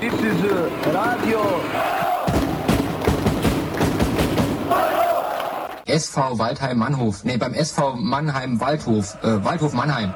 Diese Radio. SV Waldheim Mannhof. Nee, beim SV Mannheim Waldhof. Waldhof Mannheim.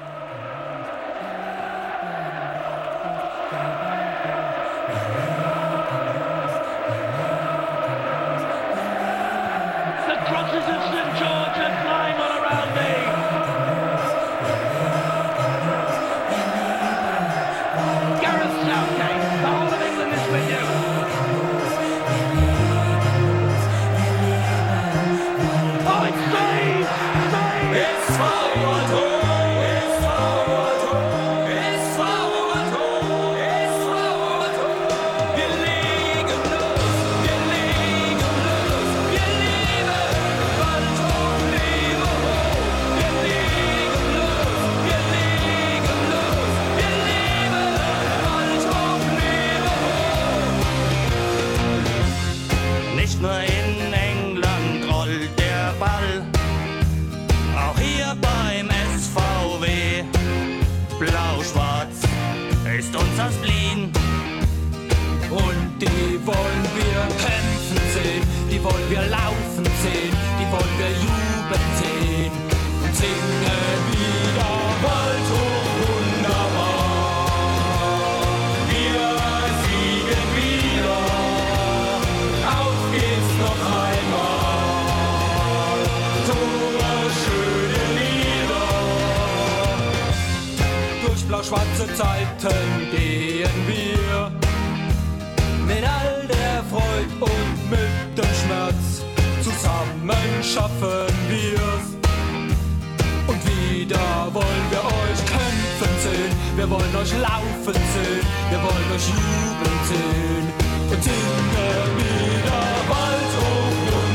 Schwarze Zeiten gehen wir mit all der Freude und mit dem Schmerz. Zusammen schaffen wir's. Und wieder wollen wir euch kämpfen sehen. Wir wollen euch laufen sehen. Wir wollen euch jubeln sehen. Und singen wieder Waldhof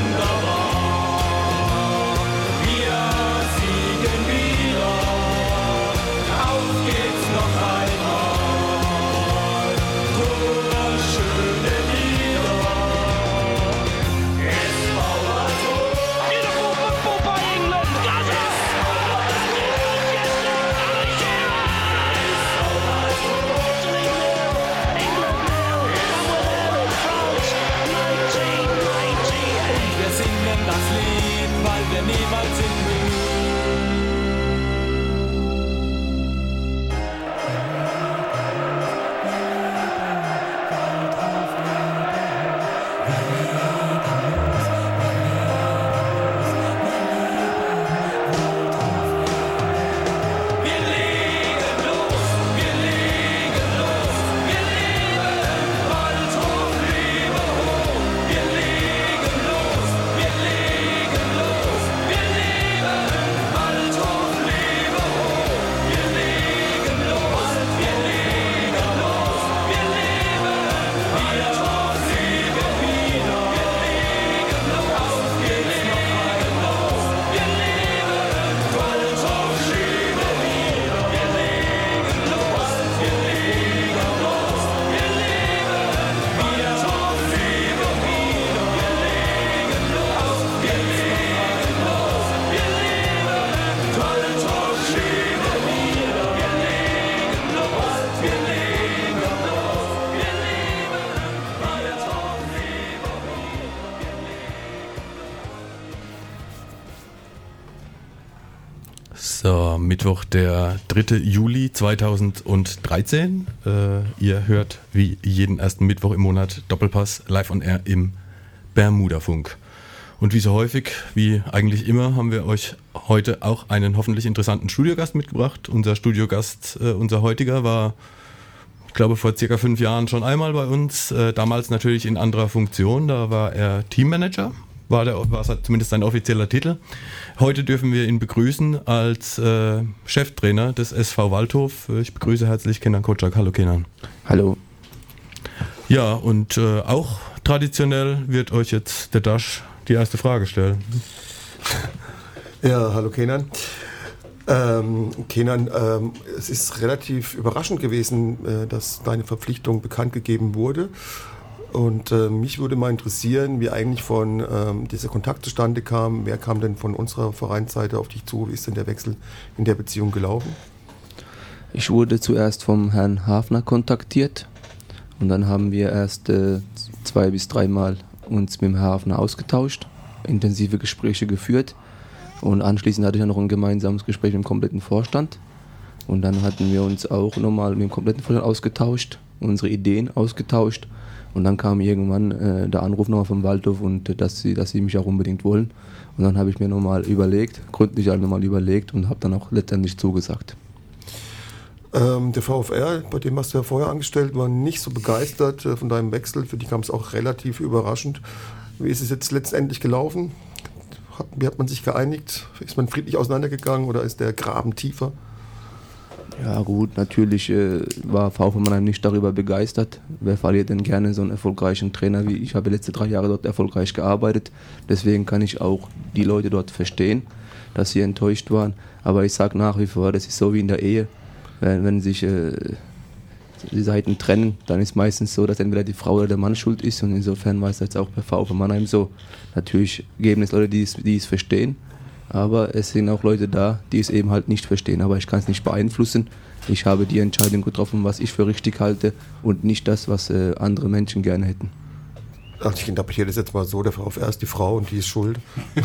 wunderbar. Wir siegen wieder. Auf geht's noch einmal. Schöne Lieder. SV Waldhof. Beautiful football by England. Wir singen das Lied, weil wir niemals in So, Mittwoch, der 3. Juli 2013. Ihr hört wie jeden ersten Mittwoch im Monat Doppelpass live on air im Bermudafunk. Und wie so häufig, wie eigentlich immer, haben wir euch heute auch einen hoffentlich interessanten Studiogast mitgebracht. Unser Studiogast, unser heutiger, war, ich glaube, vor circa 5 Jahren schon einmal bei uns. Damals natürlich in anderer Funktion, da war er Teammanager. War zumindest sein offizieller Titel. Heute dürfen wir ihn begrüßen als Cheftrainer des SV Waldhof. Ich begrüße herzlich Kenan Kocak. Hallo Kenan. Hallo. Ja, und auch traditionell wird euch jetzt der Dasch die erste Frage stellen. Ja, hallo Kenan. Kenan, es ist relativ überraschend gewesen, dass deine Verpflichtung bekannt gegeben wurde. Und mich würde mal interessieren, wie eigentlich von dieser Kontakt zustande kam. Wer kam denn von unserer Vereinsseite auf dich zu? Wie ist denn der Wechsel in der Beziehung gelaufen? Ich wurde zuerst vom Herrn Hafner kontaktiert Und dann haben wir erst 2 bis 3 Mal uns mit dem Herr Hafner ausgetauscht, intensive Gespräche geführt. Und anschließend hatte ich dann noch ein gemeinsames Gespräch mit dem kompletten Vorstand. Und dann hatten wir uns auch nochmal mit dem kompletten Vorstand ausgetauscht, unsere Ideen ausgetauscht. Und dann kam irgendwann der Anruf nochmal vom Waldhof und dass sie mich auch unbedingt wollen. Und dann habe ich mir gründlich nochmal überlegt und habe dann auch letztendlich zugesagt. Der VfR, bei dem hast du ja vorher angestellt, war nicht so begeistert von deinem Wechsel. Für die kam es auch relativ überraschend. Wie ist es jetzt letztendlich gelaufen? Wie hat man sich geeinigt? Ist man friedlich auseinandergegangen oder ist der Graben tiefer? Ja gut, natürlich war VfR Mannheim nicht darüber begeistert. Wer verliert denn gerne so einen erfolgreichen Trainer wie ich? Ich habe die letzten 3 Jahre dort erfolgreich gearbeitet. Deswegen kann ich auch die Leute dort verstehen, dass sie enttäuscht waren. Aber ich sage nach wie vor, das ist so wie in der Ehe. Wenn sich die Seiten trennen, dann ist meistens so, dass entweder die Frau oder der Mann schuld ist. Und insofern war es jetzt auch bei VfR Mannheim so. Natürlich geben es Leute, die es verstehen. Aber es sind auch Leute da, die es eben halt nicht verstehen. Aber ich kann es nicht beeinflussen. Ich habe die Entscheidung getroffen, was ich für richtig halte und nicht das, was andere Menschen gerne hätten. Ach, ich interpretiere das jetzt mal so, der VfR ist die Frau und die ist schuld.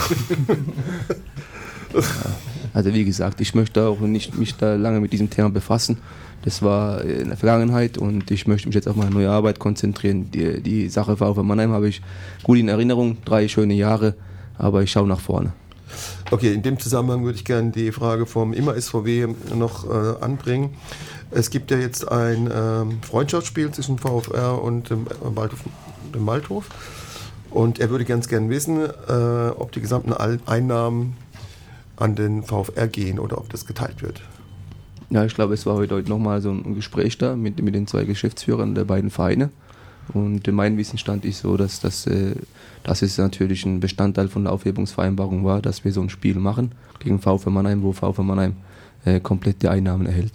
Also wie gesagt, ich möchte auch nicht mich da lange mit diesem Thema befassen. Das war in der Vergangenheit und ich möchte mich jetzt auf meine neue Arbeit konzentrieren. Die Sache VfR Mannheim habe ich gut in Erinnerung, 3 schöne Jahre, aber ich schaue nach vorne. Okay, in dem Zusammenhang würde ich gerne die Frage vom Immer SVW noch anbringen. Es gibt ja jetzt ein Freundschaftsspiel zwischen VfR und dem Waldhof. Und er würde ganz gerne wissen, ob die gesamten Einnahmen an den VfR gehen oder ob das geteilt wird. Ja, ich glaube, es war heute nochmal so ein Gespräch da mit den 2 Geschäftsführern der beiden Vereine. Und mein Wissensstand ist so, dass es natürlich ein Bestandteil von der Aufhebungsvereinbarung war, dass wir so ein Spiel machen gegen VfR Mannheim, wo VfR Mannheim komplett die Einnahmen erhält.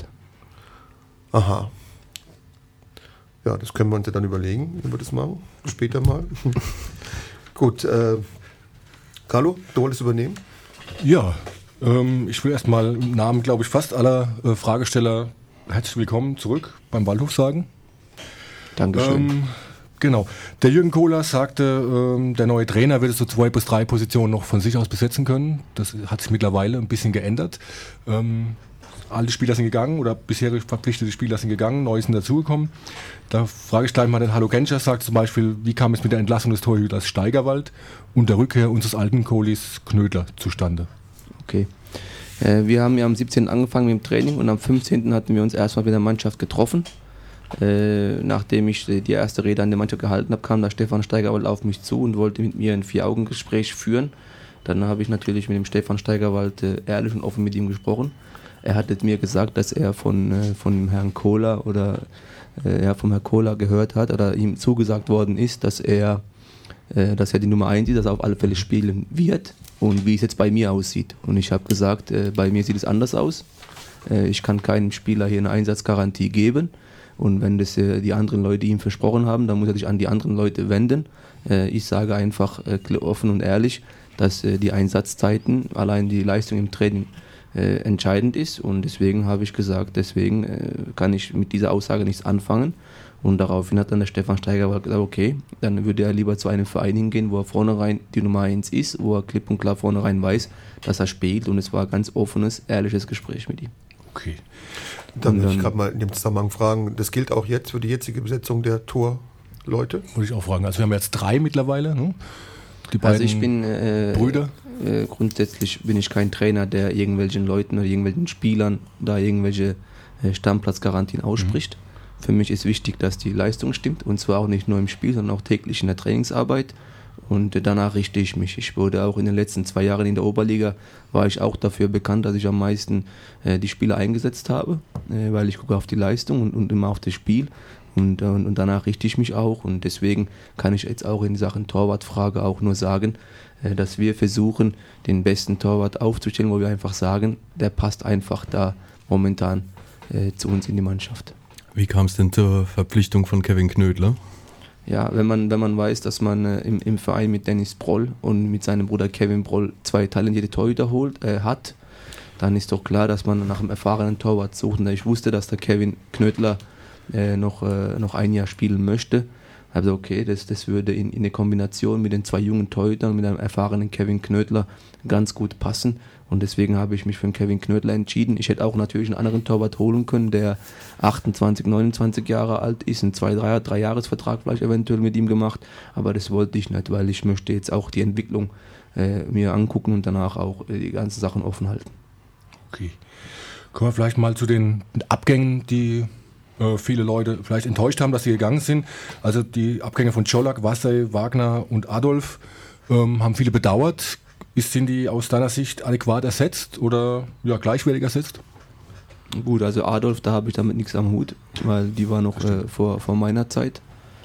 Aha. Ja, das können wir uns ja dann überlegen, wie wir das machen. Später mal. Gut, Carlo, du wolltest übernehmen? Ja, ich will erstmal im Namen, glaube ich, fast aller Fragesteller herzlich willkommen zurück beim Waldhof sagen. Dankeschön. Genau. Der Jürgen Kohler sagte, der neue Trainer wird so 2 bis 3 Positionen noch von sich aus besetzen können. Das hat sich mittlerweile ein bisschen geändert. Alle Spieler sind gegangen oder bisher verpflichtete Spieler sind gegangen, neue sind dazugekommen. Da frage ich gleich mal den Hallo Genscher, sagt zum Beispiel, wie kam es mit der Entlassung des Torhüters Steigerwald und der Rückkehr unseres alten Kohlis Knödler zustande? Okay. Wir haben ja am 17. angefangen mit dem Training und am 15. hatten wir uns erstmal mit der Mannschaft getroffen. Nachdem ich die erste Rede an der Mannschaft gehalten habe, kam da Stefan Steigerwald auf mich zu und wollte mit mir ein 4-Augen-Gespräch führen. Dann habe ich natürlich mit dem Stefan Steigerwald ehrlich und offen mit ihm gesprochen. Er hat mir gesagt, dass er von dem Herrn Kohler oder vom Herrn Kohler gehört hat oder ihm zugesagt worden ist, dass er die Nummer 1 ist, dass er auf alle Fälle spielen wird und wie es jetzt bei mir aussieht. Und ich habe gesagt, bei mir sieht es anders aus. Ich kann keinem Spieler hier eine Einsatzgarantie geben. Und wenn das die anderen Leute ihm versprochen haben, dann muss er sich an die anderen Leute wenden. Ich sage einfach offen und ehrlich, dass die Einsatzzeiten, allein die Leistung im Training entscheidend ist. Und deswegen habe ich gesagt, kann ich mit dieser Aussage nichts anfangen. Und daraufhin hat dann der Stefan Steigerwald gesagt, okay, dann würde er lieber zu einem Verein hingehen, wo er vornherein die Nummer 1 ist, wo er klipp und klar vornherein weiß, dass er spielt. Und es war ein ganz offenes, ehrliches Gespräch mit ihm. Okay. Dann würde ich gerade mal in dem Zusammenhang fragen, das gilt auch jetzt für die jetzige Besetzung der Torleute? Würde ich auch fragen. Also wir haben jetzt 3 mittlerweile, ne? Die beiden Also ich bin Brüder. Grundsätzlich bin ich kein Trainer, der irgendwelchen Leuten oder irgendwelchen Spielern da irgendwelche Stammplatzgarantien ausspricht. Für mich ist wichtig, dass die Leistung stimmt und zwar auch nicht nur im Spiel, sondern auch täglich in der Trainingsarbeit. Und danach richte ich mich. Ich wurde auch in den letzten 2 Jahren in der Oberliga, war ich auch dafür bekannt, dass ich am meisten die Spieler eingesetzt habe, weil ich gucke auf die Leistung und immer auf das Spiel. Und danach richte ich mich auch. Und deswegen kann ich jetzt auch in Sachen Torwartfrage auch nur sagen, dass wir versuchen, den besten Torwart aufzustellen, wo wir einfach sagen, der passt einfach da momentan zu uns in die Mannschaft. Wie kam es denn zur Verpflichtung von Kevin Knödler? Ja, wenn man weiß, dass man im Verein mit Dennis Broll und mit seinem Bruder Kevin Broll 2 talentierte Torhüter hat, dann ist doch klar, dass man nach einem erfahrenen Torwart sucht. Und ich wusste, dass der Kevin Knödler noch ein Jahr spielen möchte. Also okay, das würde in der Kombination mit den 2 jungen Torhütern, mit einem erfahrenen Kevin Knödler ganz gut passen. Und deswegen habe ich mich für den Kevin Knödler entschieden. Ich hätte auch natürlich einen anderen Torwart holen können, der 28, 29 Jahre alt ist, einen 3-Jahres-Vertrag vielleicht eventuell mit ihm gemacht. Aber das wollte ich nicht, weil ich möchte jetzt auch die Entwicklung mir angucken und danach auch die ganzen Sachen offen halten. Okay. Kommen wir vielleicht mal zu den Abgängen, die viele Leute vielleicht enttäuscht haben, dass sie gegangen sind. Also die Abgänge von Czolak, Vassey, Wagner und Adolf haben viele bedauert. Sind die aus deiner Sicht adäquat ersetzt oder gleichwertig ersetzt? Gut, also Adolf, da habe ich damit nichts am Hut, weil die war noch vor meiner Zeit.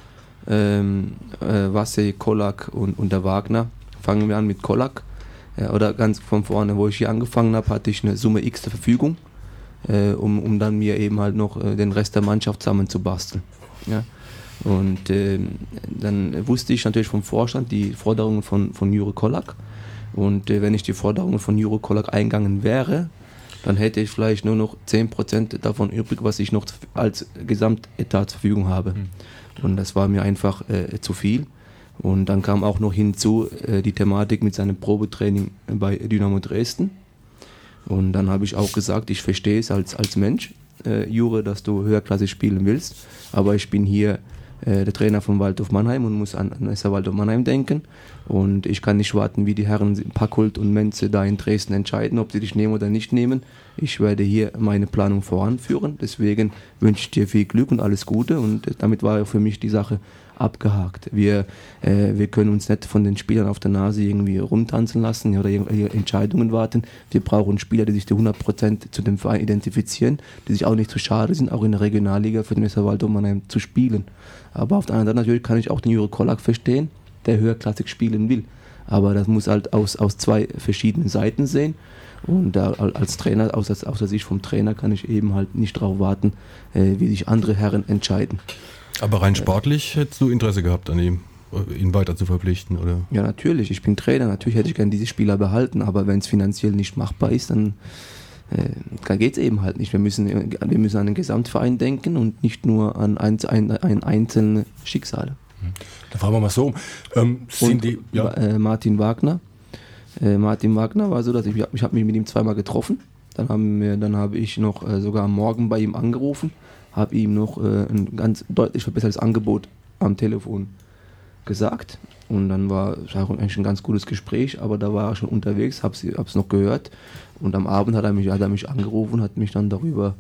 Vassey, Kolak und der Wagner. Fangen wir an mit Kolak. Oder ganz von vorne, wo ich hier angefangen habe, hatte ich eine Summe X zur Verfügung, um dann mir eben halt noch den Rest der Mannschaft zusammenzubasteln. Ja? Und dann wusste ich natürlich vom Vorstand die Forderungen von Jure Kolak. Und wenn ich die Forderungen von Jure Kolak eingegangen wäre, dann hätte ich vielleicht nur noch 10% davon übrig, was ich noch als Gesamtetat zur Verfügung habe. Und das war mir einfach zu viel. Und dann kam auch noch hinzu die Thematik mit seinem Probetraining bei Dynamo Dresden. Und dann habe ich auch gesagt, ich verstehe es als Mensch, Jure, dass du höherklassig spielen willst, aber ich bin hier der Trainer von Waldhof Mannheim und muss an SV Waldhof Mannheim denken. Und ich kann nicht warten, wie die Herren Packhult und Menze da in Dresden entscheiden, ob sie dich nehmen oder nicht nehmen. Ich werde hier meine Planung voranführen. Deswegen wünsche ich dir viel Glück und alles Gute. Und damit war für mich die Sache abgehakt. Wir können uns nicht von den Spielern auf der Nase irgendwie rumtanzen lassen oder Entscheidungen warten. Wir brauchen Spieler, die sich zu 100% zu dem Verein identifizieren, die sich auch nicht zu schade sind, auch in der Regionalliga für den SV Waldhof Mannheim zu spielen. Aber auf der anderen Seite natürlich kann ich auch den Jure Kolak verstehen, der höherklassig spielen will. Aber das muss halt aus 2 verschiedenen Seiten sehen. Und als Trainer, aus der Sicht vom Trainer, kann ich eben halt nicht darauf warten, wie sich andere Herren entscheiden. Aber rein sportlich hättest du Interesse gehabt an ihm, ihn weiter zu verpflichten, oder? Ja, natürlich. Ich bin Trainer. Natürlich hätte ich gerne diese Spieler behalten. Aber wenn es finanziell nicht machbar ist, dann geht es eben halt nicht. Wir müssen an den Gesamtverein denken und nicht nur an einzelne Schicksale. Da fragen wir mal so. Martin Wagner. Martin Wagner war so, dass ich habe mich mit ihm 2-mal getroffen. Dann habe ich noch sogar am Morgen bei ihm angerufen, habe ihm noch ein ganz deutlich verbessertes Angebot am Telefon gesagt. Und dann war es eigentlich ein ganz gutes Gespräch, aber da war er schon unterwegs, habe es noch gehört. Und am Abend hat er mich angerufen, hat mich dann darüber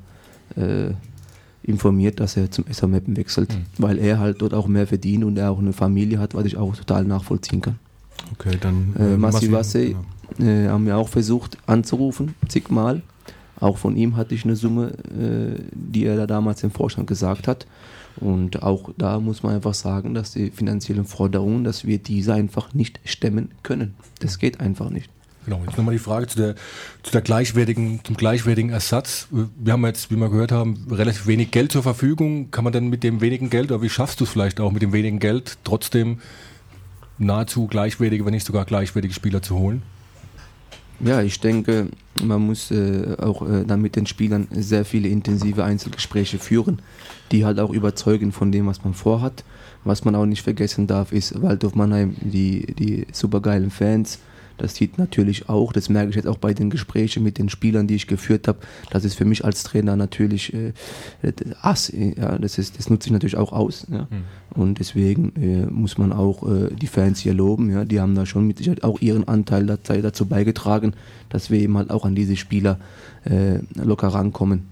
informiert, dass er zum SV Meppen wechselt, weil er halt dort auch mehr verdient und er auch eine Familie hat, was ich auch total nachvollziehen kann. Okay, dann Massi Vassey haben wir auch versucht anzurufen, zigmal. Auch von ihm hatte ich eine Summe, die er da damals im Vorstand gesagt hat. Und auch da muss man einfach sagen, dass die finanziellen Forderungen, dass wir diese einfach nicht stemmen können. Das geht einfach nicht. Genau, jetzt nochmal die Frage zum gleichwertigen Ersatz. Wir haben jetzt, wie wir gehört haben, relativ wenig Geld zur Verfügung. Kann man denn mit dem wenigen Geld, oder wie schaffst du es vielleicht auch mit dem wenigen Geld, trotzdem nahezu gleichwertige, wenn nicht sogar gleichwertige Spieler zu holen? Ja, ich denke, man muss auch dann mit den Spielern sehr viele intensive Einzelgespräche führen, die halt auch überzeugen von dem, was man vorhat. Was man auch nicht vergessen darf, ist Waldhof Mannheim, die supergeilen Fans. Das sieht natürlich auch, das merke ich jetzt auch bei den Gesprächen mit den Spielern, die ich geführt habe. Das ist für mich als Trainer natürlich das nutze ich natürlich auch aus. Ja. Und deswegen muss man auch die Fans hier loben. Ja. Die haben da schon mit Sicherheit auch ihren Anteil dazu beigetragen, dass wir eben halt auch an diese Spieler locker rankommen.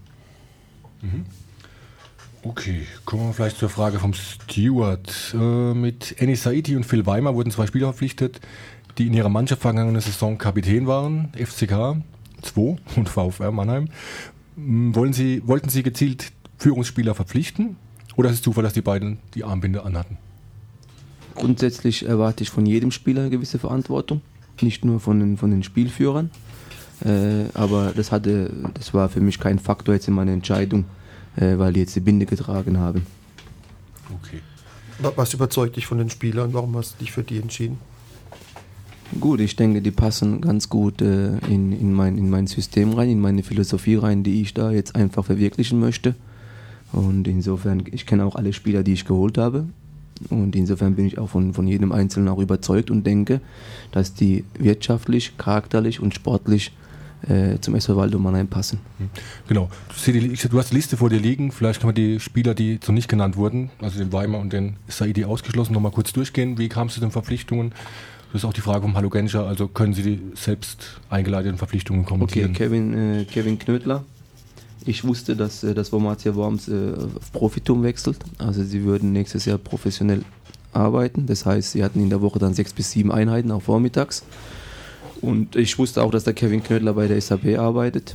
Okay, kommen wir vielleicht zur Frage vom Steward. Mit Enis Saidi und Phil Weimer wurden 2 Spieler verpflichtet, die in ihrer Mannschaft vergangene Saison Kapitän waren, FCK 2 und VfR Mannheim. Wollten Sie gezielt Führungsspieler verpflichten oder ist es Zufall, dass die beiden die Armbinde anhatten? Grundsätzlich erwarte ich von jedem Spieler eine gewisse Verantwortung, nicht nur von den Spielführern. Aber das war für mich kein Faktor jetzt in meiner Entscheidung, weil die jetzt die Binde getragen haben. Okay. Was überzeugt dich von den Spielern? Warum hast du dich für die entschieden? Gut, ich denke, die passen ganz gut in mein System rein, in meine Philosophie rein, die ich da jetzt einfach verwirklichen möchte. Und insofern, ich kenne auch alle Spieler, die ich geholt habe. Und insofern bin ich auch von jedem Einzelnen auch überzeugt und denke, dass die wirtschaftlich, charakterlich und sportlich zum SV Waldhof Mannheim passen. Genau. Du hast die Liste vor dir liegen. Vielleicht kann man die Spieler, die jetzt noch nicht genannt wurden, also den Weimar und den Saidi ausgeschlossen, nochmal kurz durchgehen. Wie kam es zu den Verpflichtungen? Das ist auch die Frage vom Hallo Genscher. Also können Sie die selbst eingeleiteten Verpflichtungen kommentieren? Okay, Kevin Knödler. Ich wusste, dass das Wormatia Worms auf Profitum wechselt. Also sie würden nächstes Jahr professionell arbeiten. Das heißt, sie hatten in der Woche dann 6 bis 7 Einheiten, auch vormittags. Und ich wusste auch, dass der Kevin Knödler bei der SAP arbeitet.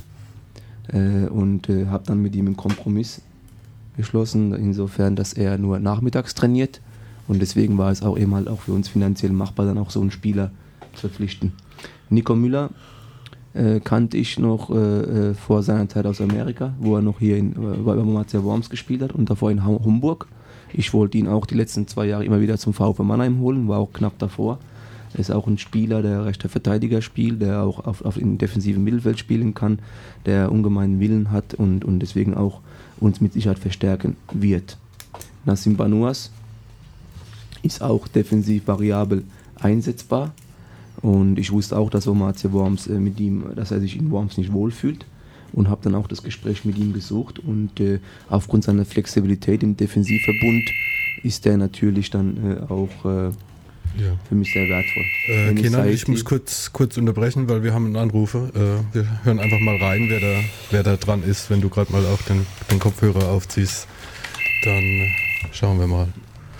Und habe dann mit ihm einen Kompromiss geschlossen, insofern, dass er nur nachmittags trainiert. Und deswegen war es auch eben halt auch für uns finanziell machbar, dann auch so einen Spieler zu verpflichten. Nico Müller kannte ich noch vor seiner Zeit aus Amerika, wo er noch hier bei Wormatia Worms gespielt hat und davor in Homburg. Ich wollte ihn auch die letzten 2 Jahre immer wieder zum VfB Mannheim holen, war auch knapp davor. Er ist auch ein Spieler, der rechter Verteidiger spielt, der auch auf im defensiven Mittelfeld spielen kann, der ungemeinen Willen hat und deswegen auch uns mit Sicherheit verstärken wird. Nassim Banuas ist auch defensiv variabel einsetzbar. Und ich wusste auch, dass Wormatia Worms mit ihm, dass er sich in Worms nicht wohlfühlt und habe dann auch das Gespräch mit ihm gesucht und aufgrund seiner Flexibilität im Defensivverbund ist er natürlich dann auch für mich sehr wertvoll. Kenan, ich muss kurz unterbrechen, weil wir haben einen Anrufer. Wir hören einfach mal rein, wer da dran ist. Wenn du gerade mal auch den Kopfhörer aufziehst, dann schauen wir mal.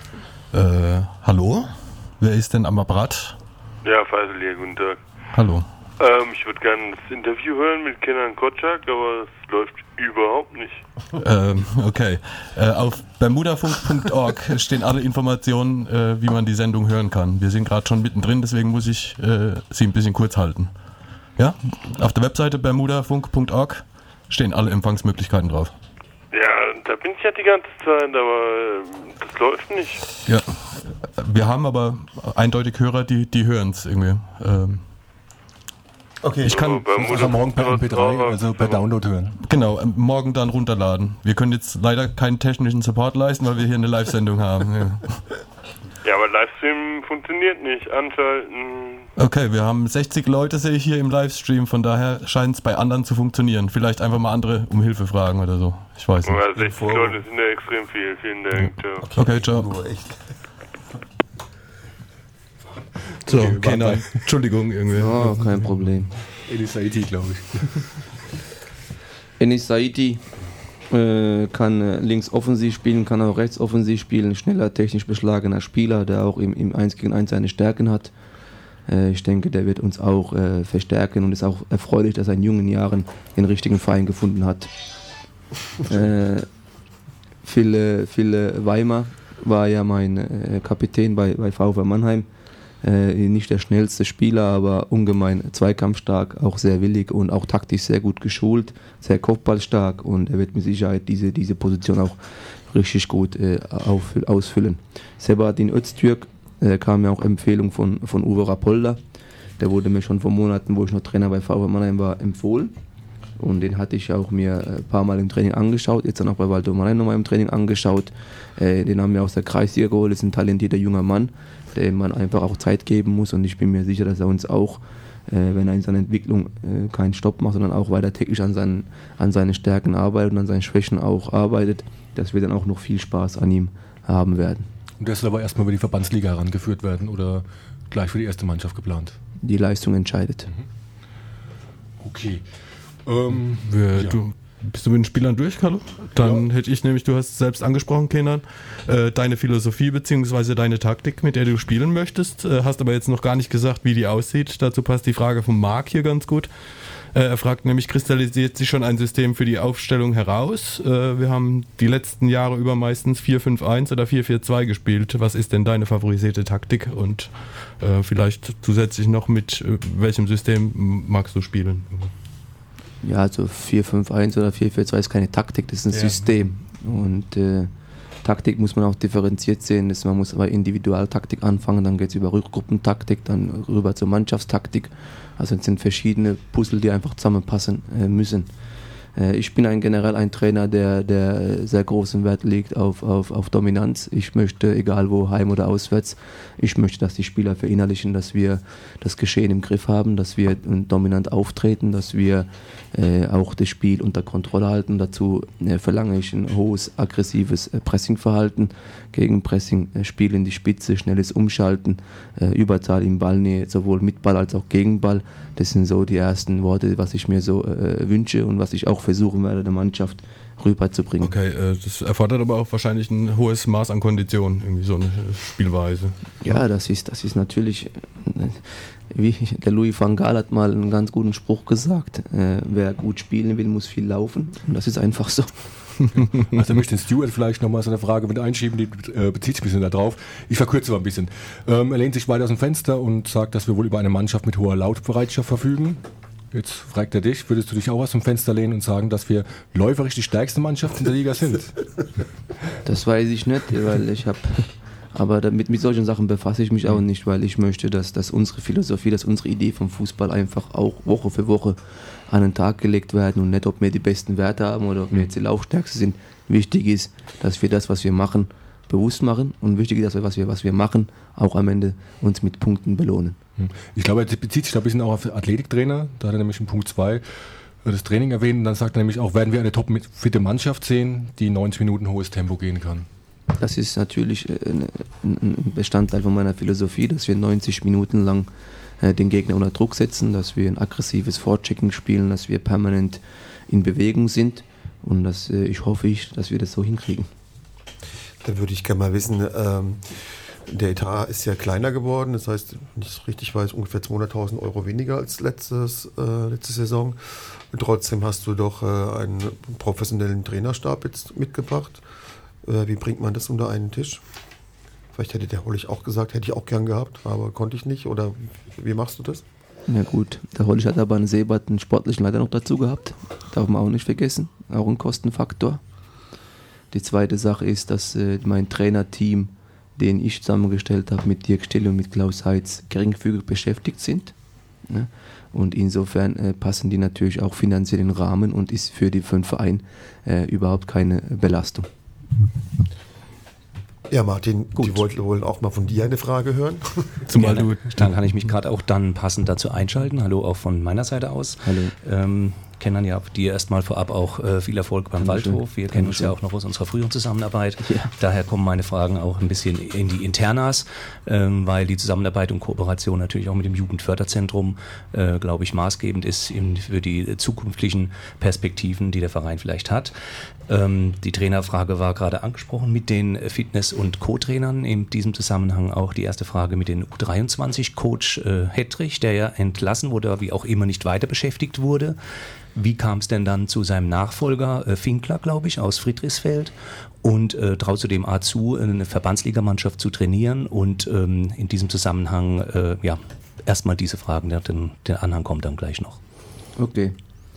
Hallo? Wer ist denn am Apparat? Ja, Faisal hier, guten Tag. Hallo. Ich würde gerne das Interview hören mit Kenan Kotschak, aber es läuft überhaupt nicht. Okay. Auf bermudafunk.org stehen alle Informationen, wie man die Sendung hören kann. Wir sind gerade schon mittendrin, deswegen muss ich sie ein bisschen kurz halten. Ja? Auf der Webseite bermudafunk.org stehen alle Empfangsmöglichkeiten drauf. Ja, da bin ich ja die ganze Zeit, aber das läuft nicht. Ja, wir haben aber eindeutig Hörer, die hören es irgendwie. Okay, ich kann also morgen per MP3, also per Download hören. Genau, morgen dann runterladen. Wir können jetzt leider keinen technischen Support leisten, weil wir hier eine Live-Sendung haben. Ja, aber Livestream funktioniert nicht. Anschalten. Okay, wir haben 60 Leute, sehe ich hier im Livestream, von daher scheint es bei anderen zu funktionionieren. Vielleicht einfach mal andere um Hilfe fragen oder so. Ich weiß nicht. Ja, 60 Leute sind ja extrem viel. Vielen Dank. Ciao. Okay, ciao. So, okay, Entschuldigung, irgendwie. Oh, kein Problem. Enis Saidi, glaube ich. Enis Saidi kann links offensiv spielen, kann auch rechts offensiv spielen. Schneller, technisch beschlagener Spieler, der auch im 1 gegen 1 seine Stärken hat. Ich denke, der wird uns auch verstärken und ist auch erfreulich, dass er in jungen Jahren den richtigen Verein gefunden hat. Phil Weimar war ja mein Kapitän bei VfB Mannheim. Nicht der schnellste Spieler, aber ungemein zweikampfstark, auch sehr willig und auch taktisch sehr gut geschult, sehr kopfballstark und er wird mit Sicherheit diese Position auch richtig gut ausfüllen. Sebahattin Öztürk kam ja auch Empfehlung von Uwe Rapolda, der wurde mir schon vor Monaten, wo ich noch Trainer bei VfB Mannheim war, empfohlen und den hatte ich auch mir ein paar Mal im Training angeschaut, jetzt dann auch bei Waldhof Mannheim nochmal im Training angeschaut, den haben wir aus der Kreisliga geholt, ist ein talentierter junger Mann, dem man einfach auch Zeit geben muss und ich bin mir sicher, dass er uns auch, wenn er in seiner Entwicklung keinen Stopp macht, sondern auch weiter täglich an seinen Stärken arbeitet und an seinen Schwächen auch arbeitet, dass wir dann auch noch viel Spaß an ihm haben werden. Und der soll aber erstmal über die Verbandsliga herangeführt werden oder gleich für die erste Mannschaft geplant? Die Leistung entscheidet. Okay. Bist du mit den Spielern durch, Carlo? Dann hätte ich nämlich, du hast es selbst angesprochen, Kenan, deine Philosophie bzw. deine Taktik, mit der du spielen möchtest, hast aber jetzt noch gar nicht gesagt, wie die aussieht. Dazu passt die Frage von Marc hier ganz gut. Er fragt nämlich, kristallisiert sich schon ein System für die Aufstellung heraus? Wir haben die letzten Jahre über meistens 4-5-1 oder 4-4-2 gespielt. Was ist denn deine favorisierte Taktik? Und vielleicht zusätzlich noch mit welchem System magst du spielen? Ja, also 4-5-1 oder 4-4-2 ist keine Taktik, das ist ein System. Und Taktik muss man auch differenziert sehen. Man muss bei Individualtaktik anfangen, dann geht es über Rückgruppentaktik, dann rüber zur Mannschaftstaktik. Also es sind verschiedene Puzzle, die einfach zusammenpassen müssen. Ich bin generell ein Trainer, der sehr großen Wert legt auf Dominanz. Ich möchte, egal wo, heim oder auswärts, ich möchte, dass die Spieler verinnerlichen, dass wir das Geschehen im Griff haben, dass wir dominant auftreten, dass wir auch das Spiel unter Kontrolle halten. Dazu verlange ich ein hohes, aggressives Pressingverhalten, Gegenpressing, Spiel in die Spitze, schnelles Umschalten, Überzahl in Ballnähe, sowohl mit Ball als auch gegen Ball. Das sind so die ersten Worte, was ich mir so wünsche und was ich auch versuchen werde, der Mannschaft rüberzubringen. Okay, das erfordert aber auch wahrscheinlich ein hohes Maß an Kondition, irgendwie so eine Spielweise. Ja, das ist natürlich, wie der Louis van Gaal hat mal einen ganz guten Spruch gesagt, wer gut spielen will, muss viel laufen und das ist einfach so. Also möchte den Stuart vielleicht nochmal so eine Frage mit einschieben, die bezieht sich ein bisschen darauf. Ich verkürze mal ein bisschen. Er lehnt sich weiter aus dem Fenster und sagt, dass wir wohl über eine Mannschaft mit hoher Lautbereitschaft verfügen. Jetzt fragt er dich, würdest du dich auch aus dem Fenster lehnen und sagen, dass wir läuferisch die stärkste Mannschaft in der Liga sind? Das weiß ich nicht, weil aber mit solchen Sachen befasse ich mich auch nicht, weil ich möchte, dass unsere Philosophie, dass unsere Idee vom Fußball einfach auch Woche für Woche an den Tag gelegt werden und nicht, ob wir die besten Werte haben oder ob wir jetzt die Laufstärkste sind. Wichtig ist, dass wir das, was wir machen, bewusst machen und wichtig ist, dass wir, was wir machen, auch am Ende uns mit Punkten belohnen. Ich glaube, er bezieht sich da ein bisschen auch auf Athletiktrainer. Da hat er nämlich in Punkt 2 das Training erwähnt. Und dann sagt er nämlich auch, werden wir eine top-fitte Mannschaft sehen, die 90 Minuten hohes Tempo gehen kann. Das ist natürlich ein Bestandteil von meiner Philosophie, dass wir 90 Minuten lang den Gegner unter Druck setzen, dass wir ein aggressives Vorchecking spielen, dass wir permanent in Bewegung sind und dass ich hoffe, dass wir das so hinkriegen. Dann würde ich gerne mal wissen, der Etat ist ja kleiner geworden, das heißt, wenn ich es richtig weiß, ungefähr 200.000 Euro weniger als letzte Saison. Und trotzdem hast du doch einen professionellen Trainerstab jetzt mitgebracht. Wie bringt man das unter einen Tisch? Vielleicht hätte der Hollich auch gesagt, hätte ich auch gern gehabt, aber konnte ich nicht. Oder wie machst du das? Na gut, der Hollich hat aber einen Sebert, einen sportlichen Leiter noch dazu gehabt. Darf man auch nicht vergessen. Auch ein Kostenfaktor. Die zweite Sache ist, dass mein Trainerteam, den ich zusammengestellt habe, mit Dirk Still und mit Klaus Heitz, geringfügig beschäftigt sind. Ne? Und insofern passen die natürlich auch finanziell in den Rahmen und ist für den Verein überhaupt keine Belastung. Ja, Martin, gut. Die wollten auch mal von dir eine Frage hören. Zumal dann kann ich mich gerade auch dann passend dazu einschalten. Hallo auch von meiner Seite aus. Hallo. Kennen ja dir erstmal vorab auch viel Erfolg beim Waldhof. Wir kennen uns ja auch noch aus unserer früheren Zusammenarbeit. Ja. Daher kommen meine Fragen auch ein bisschen in die Internas, weil die Zusammenarbeit und Kooperation natürlich auch mit dem Jugendförderzentrum, glaube ich, maßgebend ist für die zukünftigen Perspektiven, die der Verein vielleicht hat. Die Trainerfrage war gerade angesprochen mit den Fitness- und Co-Trainern. In diesem Zusammenhang auch die erste Frage mit den U23-Coach Hettrich, der ja entlassen wurde, wie auch immer nicht weiter beschäftigt wurde. Wie kam es denn dann zu seinem Nachfolger, Finkler, glaube ich, aus Friedrichsfeld, und traut zudem zu, eine Verbandsligamannschaft zu trainieren? Und in diesem Zusammenhang, erstmal diese Fragen, der Anhang kommt dann gleich noch. Okay.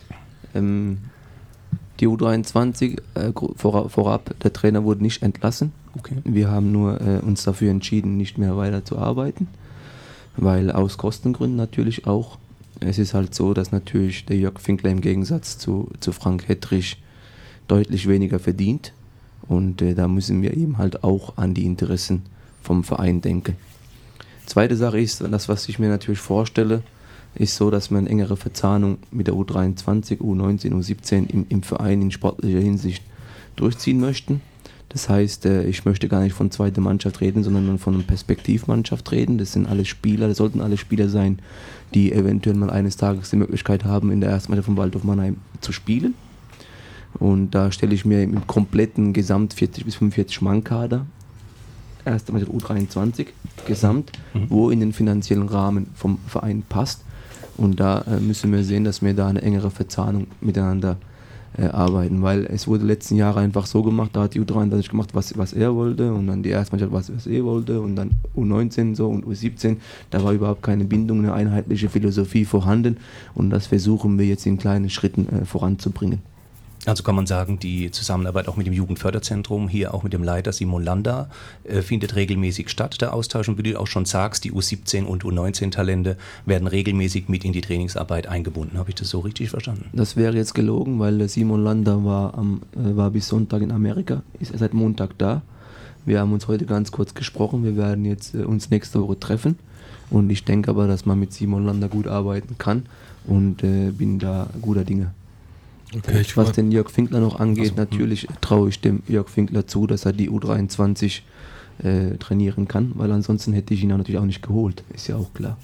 Die U23, vorab, der Trainer wurde nicht entlassen. Okay. Wir haben nur uns dafür entschieden, nicht mehr weiter zu arbeiten, weil aus Kostengründen natürlich auch. Es ist halt so, dass natürlich der Jörg Finkler im Gegensatz zu Frank Hettrich deutlich weniger verdient und da müssen wir eben halt auch an die Interessen vom Verein denken. Zweite Sache ist, das, was ich mir natürlich vorstelle, ist so, dass man eine engere Verzahnung mit der U23, U19, U17 im Verein in sportlicher Hinsicht durchziehen möchten. Das heißt, ich möchte gar nicht von zweiter Mannschaft reden, sondern von einer Perspektivmannschaft reden. Das sind alle Spieler, das sollten alle Spieler sein, die eventuell mal eines Tages die Möglichkeit haben, in der ersten Mannschaft von Waldhof Mannheim zu spielen. Und da stelle ich mir im kompletten Gesamt 40 bis 45 Mann-Kader, erste Mannschaft U23, Gesamt, wo in den finanziellen Rahmen vom Verein passt. Und da müssen wir sehen, dass wir da eine engere Verzahnung miteinander arbeiten, weil es wurde letzten Jahre einfach so gemacht, da hat die U23 gemacht, was er wollte, und dann die erste Mannschaft, was er wollte, und dann U19 so und U17, da war überhaupt keine Bindung, eine einheitliche Philosophie vorhanden, und das versuchen wir jetzt in kleinen Schritten voranzubringen. Also kann man sagen, die Zusammenarbeit auch mit dem Jugendförderzentrum, hier auch mit dem Leiter Simon Landa, findet regelmäßig statt, der Austausch. Und wie du auch schon sagst, die U17 und U19-Talente werden regelmäßig mit in die Trainingsarbeit eingebunden. Habe ich das so richtig verstanden? Das wäre jetzt gelogen, weil Simon Landa war bis Sonntag in Amerika, ist seit Montag da. Wir haben uns heute ganz kurz gesprochen, wir werden jetzt uns nächste Woche treffen. Und ich denke aber, dass man mit Simon Landa gut arbeiten kann und bin da guter Dinge. Okay, was den Jörg Finkler noch angeht, natürlich traue ich dem Jörg Finkler zu, dass er die U23 trainieren kann, weil ansonsten hätte ich ihn natürlich auch nicht geholt, ist ja auch klar.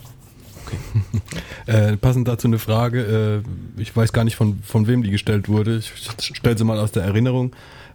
Okay. Passend dazu eine Frage, ich weiß gar nicht von wem die gestellt wurde, ich stelle sie mal aus der Erinnerung,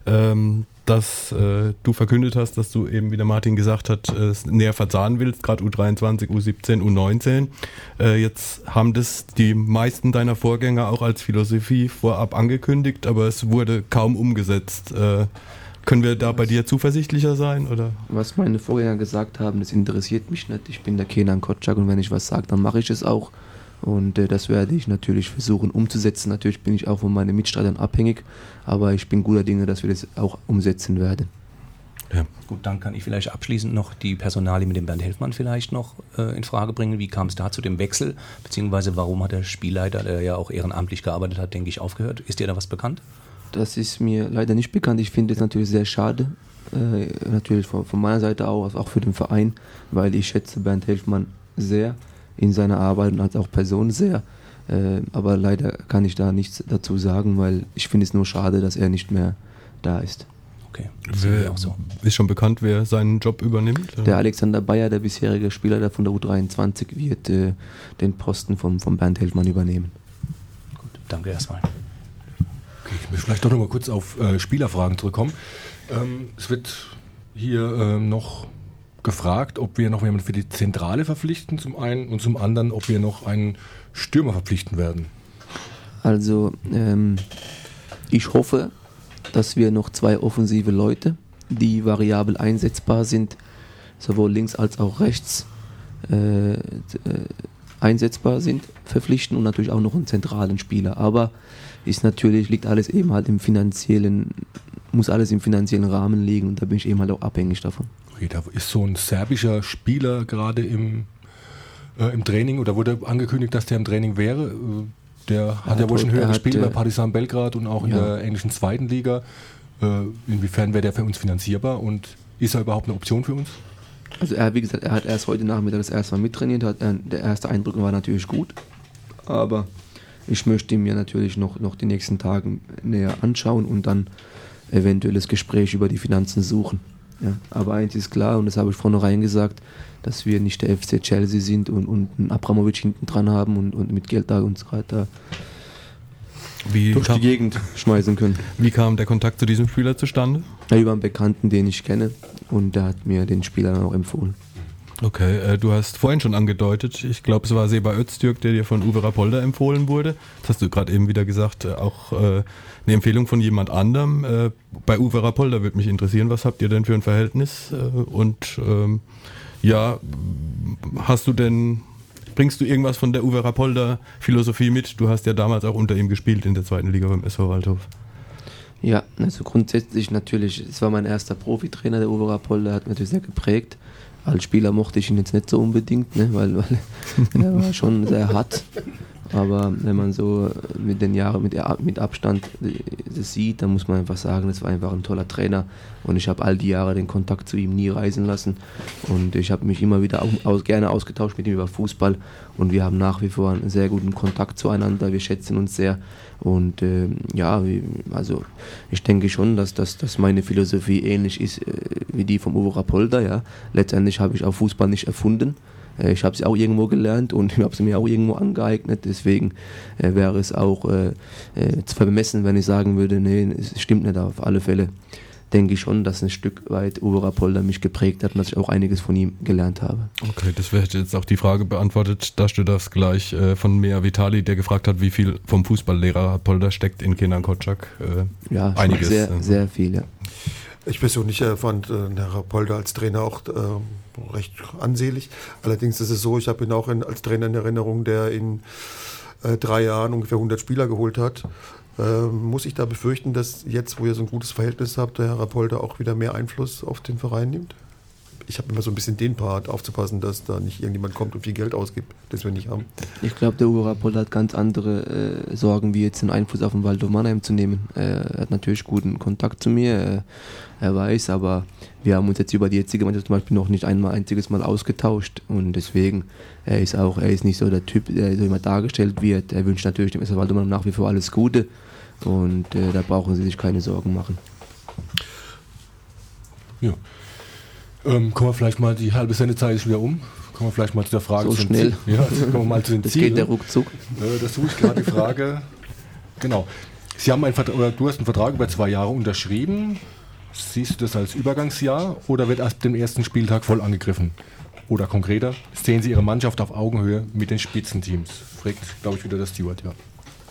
dass du verkündet hast, dass du eben, wie der Martin gesagt hat, es näher verzahnen willst, gerade U23, U17, U19. Jetzt haben das die meisten deiner Vorgänger auch als Philosophie vorab angekündigt, aber es wurde kaum umgesetzt. Können wir da bei dir zuversichtlicher sein? Oder? Was meine Vorgänger gesagt haben, das interessiert mich nicht. Ich bin der Kenan Kotschak und wenn ich was sage, dann mache ich es auch. Und das werde ich natürlich versuchen umzusetzen. Natürlich bin ich auch von meinen Mitstreitern abhängig, aber ich bin guter Dinge, dass wir das auch umsetzen werden. Ja. Gut, dann kann ich vielleicht abschließend noch die Personalie mit dem Bernd Helfmann vielleicht noch in Frage bringen. Wie kam es da zu dem Wechsel? Beziehungsweise warum hat der Spielleiter, der ja auch ehrenamtlich gearbeitet hat, denke ich, aufgehört? Ist dir da was bekannt? Das ist mir leider nicht bekannt. Ich finde es natürlich sehr schade. Natürlich von meiner Seite auch für den Verein, weil ich schätze Bernd Helfmann sehr in seiner Arbeit und als auch Person sehr. Aber leider kann ich da nichts dazu sagen, weil ich finde es nur schade, dass er nicht mehr da ist. Okay, auch so. Ist schon bekannt, wer seinen Job übernimmt? Der Alexander Bayer, der bisherige Spieler von der U23, wird den Posten vom Bernd Helfmann übernehmen. Gut, danke erstmal. Okay, ich möchte vielleicht doch noch mal kurz auf Spielerfragen zurückkommen. Es wird hier noch gefragt, ob wir noch jemanden für die Zentrale verpflichten zum einen und zum anderen, ob wir noch einen Stürmer verpflichten werden. Also ich hoffe, dass wir noch 2 offensive Leute, die variabel einsetzbar sind, sowohl links als auch rechts einsetzbar sind, verpflichten und natürlich auch noch einen zentralen Spieler. Aber liegt alles eben halt muss alles im finanziellen Rahmen liegen und da bin ich eben halt auch abhängig davon. Okay, da ist so ein serbischer Spieler gerade im Training oder wurde angekündigt, dass der im Training wäre. Der hat ja wohl schon höher gespielt bei Partizan Belgrad und auch in der englischen zweiten Liga. Inwiefern wäre der für uns finanzierbar und ist er überhaupt eine Option für uns? Also wie gesagt, er hat erst heute Nachmittag das erste Mal mittrainiert, der erste Eindruck war natürlich gut, aber ich möchte ihn mir natürlich noch die nächsten Tage näher anschauen und dann eventuell das Gespräch über die Finanzen suchen. Ja, aber eins ist klar, und das habe ich vornherein gesagt, dass wir nicht der FC Chelsea sind und einen Abramovic hinten dran haben und mit Geld da und so weiter durch die Gegend schmeißen können. Wie kam der Kontakt zu diesem Spieler zustande? Ja, über einen Bekannten, den ich kenne, und der hat mir den Spieler dann auch empfohlen. Okay, du hast vorhin schon angedeutet, ich glaube es war Seba Öztürk, der dir von Uwe Rapolda empfohlen wurde. Das hast du gerade eben wieder gesagt, auch eine Empfehlung von jemand anderem. Bei Uwe Rapolda würde mich interessieren, was habt ihr denn für ein Verhältnis? Bringst du irgendwas von der Uwe Rapolda Philosophie mit? Du hast ja damals auch unter ihm gespielt in der zweiten Liga beim SV Waldhof. Ja, also grundsätzlich natürlich, es war mein erster Profitrainer, der Uwe Rapolda, hat mich natürlich sehr geprägt. Als Spieler mochte ich ihn jetzt nicht so unbedingt, ne, weil er war schon sehr hart. Aber wenn man so mit den Jahren, mit Abstand das sieht, dann muss man einfach sagen, das war einfach ein toller Trainer. Und ich habe all die Jahre den Kontakt zu ihm nie reißen lassen. Und ich habe mich immer wieder gerne ausgetauscht mit ihm über Fußball. Und wir haben nach wie vor einen sehr guten Kontakt zueinander. Wir schätzen uns sehr. Und also ich denke schon, dass meine Philosophie ähnlich ist wie die vom Uwe Rapolda. Ja. Letztendlich habe ich auch Fußball nicht erfunden. Ich habe sie auch irgendwo gelernt und ich habe sie mir auch irgendwo angeeignet. Deswegen wäre es auch zu vermessen, wenn ich sagen würde, nee, es stimmt nicht. Auf alle Fälle denke ich schon, dass ein Stück weit Uwe Rapolda mich geprägt hat und dass ich auch einiges von ihm gelernt habe. Okay, das wäre jetzt auch die Frage beantwortet. Da steht das gleich von Mea Vitali, der gefragt hat, wie viel vom Fußballlehrer Rapolda steckt in Kenan Kotschak. Ja, einiges. Sehr, sehr viel, ja. Ich persönlich fand Herr Rapolda als Trainer auch recht ansehlich. Allerdings ist es so, ich habe ihn auch als Trainer in Erinnerung, der in 3 Jahren ungefähr 100 Spieler geholt hat. Muss ich da befürchten, dass jetzt, wo ihr so ein gutes Verhältnis habt, der Herr Rapolda auch wieder mehr Einfluss auf den Verein nimmt? Ich habe immer so ein bisschen den Part aufzupassen, dass da nicht irgendjemand kommt und viel Geld ausgibt, das wir nicht haben. Ich glaube, der Uwe Rapolda hat ganz andere Sorgen, wie jetzt den Einfluss auf den Waldhof Mannheim zu nehmen. Er hat natürlich guten Kontakt zu mir, er weiß, aber wir haben uns jetzt über die jetzige Mannschaft zum Beispiel noch nicht einziges Mal ausgetauscht und deswegen, er ist nicht so der Typ, der so immer dargestellt wird. Er wünscht natürlich dem SV Waldhof Mannheim nach wie vor alles Gute und da brauchen sie sich keine Sorgen machen. Ja. Kommen wir vielleicht mal, die halbe Sendezeit ist wieder um. Kommen wir vielleicht mal zu der Frage. So schnell. Ja, kommen wir mal zu den Zielen. Das geht der ruckzuck. Das suche ich gerade die Frage. Genau. Sie haben du hast einen Vertrag über 2 Jahre unterschrieben. Siehst du das als Übergangsjahr oder wird erst dem ersten Spieltag voll angegriffen? Oder konkreter, sehen Sie Ihre Mannschaft auf Augenhöhe mit den Spitzenteams? Fragt, glaube ich, wieder der Steward, ja.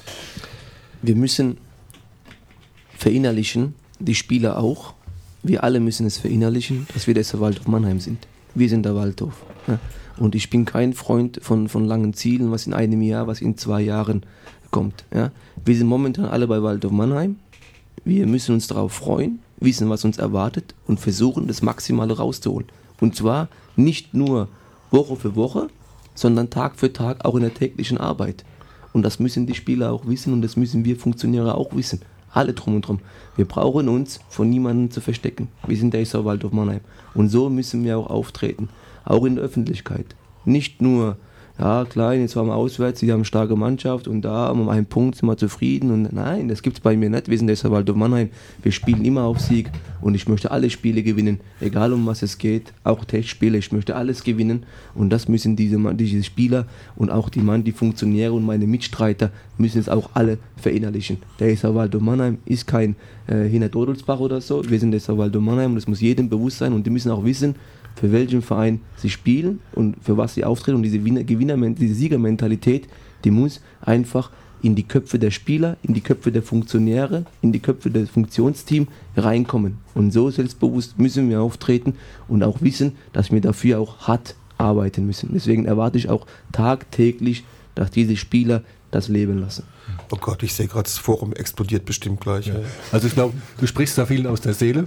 Wir müssen verinnerlichen, die Spieler auch. Wir alle müssen es verinnerlichen, dass wir der SV Waldhof Mannheim sind. Wir sind der Waldhof. Ja. Und ich bin kein Freund von langen Zielen, was in einem Jahr, was in 2 Jahren kommt. Ja. Wir sind momentan alle bei Waldhof Mannheim. Wir müssen uns darauf freuen, wissen, was uns erwartet und versuchen, das Maximale rauszuholen. Und zwar nicht nur Woche für Woche, sondern Tag für Tag auch in der täglichen Arbeit. Und das müssen die Spieler auch wissen und das müssen wir Funktionäre auch wissen. Alle drum und drum. Wir brauchen uns von niemandem zu verstecken. Wir sind der SV Waldhof Mannheim. Und so müssen wir auch auftreten. Auch in der Öffentlichkeit. Nicht nur, ja klar, jetzt waren wir auswärts, wir haben eine starke Mannschaft und da haben wir einen Punkt, sind wir zufrieden. Und nein, das gibt es bei mir nicht. Wir sind der SV Waldhof Mannheim. Wir spielen immer auf Sieg und ich möchte alle Spiele gewinnen. Egal um was es geht, auch Testspiele, ich möchte alles gewinnen. Und das müssen diese Spieler und auch die Funktionäre und meine Mitstreiter müssen es auch alle verinnerlichen. Der SV Waldhof Mannheim ist kein Hinter-Dodelsbach oder so. Wir sind der SV Waldhof Mannheim und das muss jedem bewusst sein und die müssen auch wissen, für welchen Verein sie spielen und für was sie auftreten. Und diese Siegermentalität, die muss einfach in die Köpfe der Spieler, in die Köpfe der Funktionäre, in die Köpfe des Funktionsteams reinkommen. Und so selbstbewusst müssen wir auftreten und auch wissen, dass wir dafür auch hart arbeiten müssen. Deswegen erwarte ich auch tagtäglich, dass diese Spieler das Leben lassen. Oh Gott, ich sehe gerade, das Forum explodiert bestimmt gleich. Ja. Also ich glaube, du sprichst da vielen aus der Seele.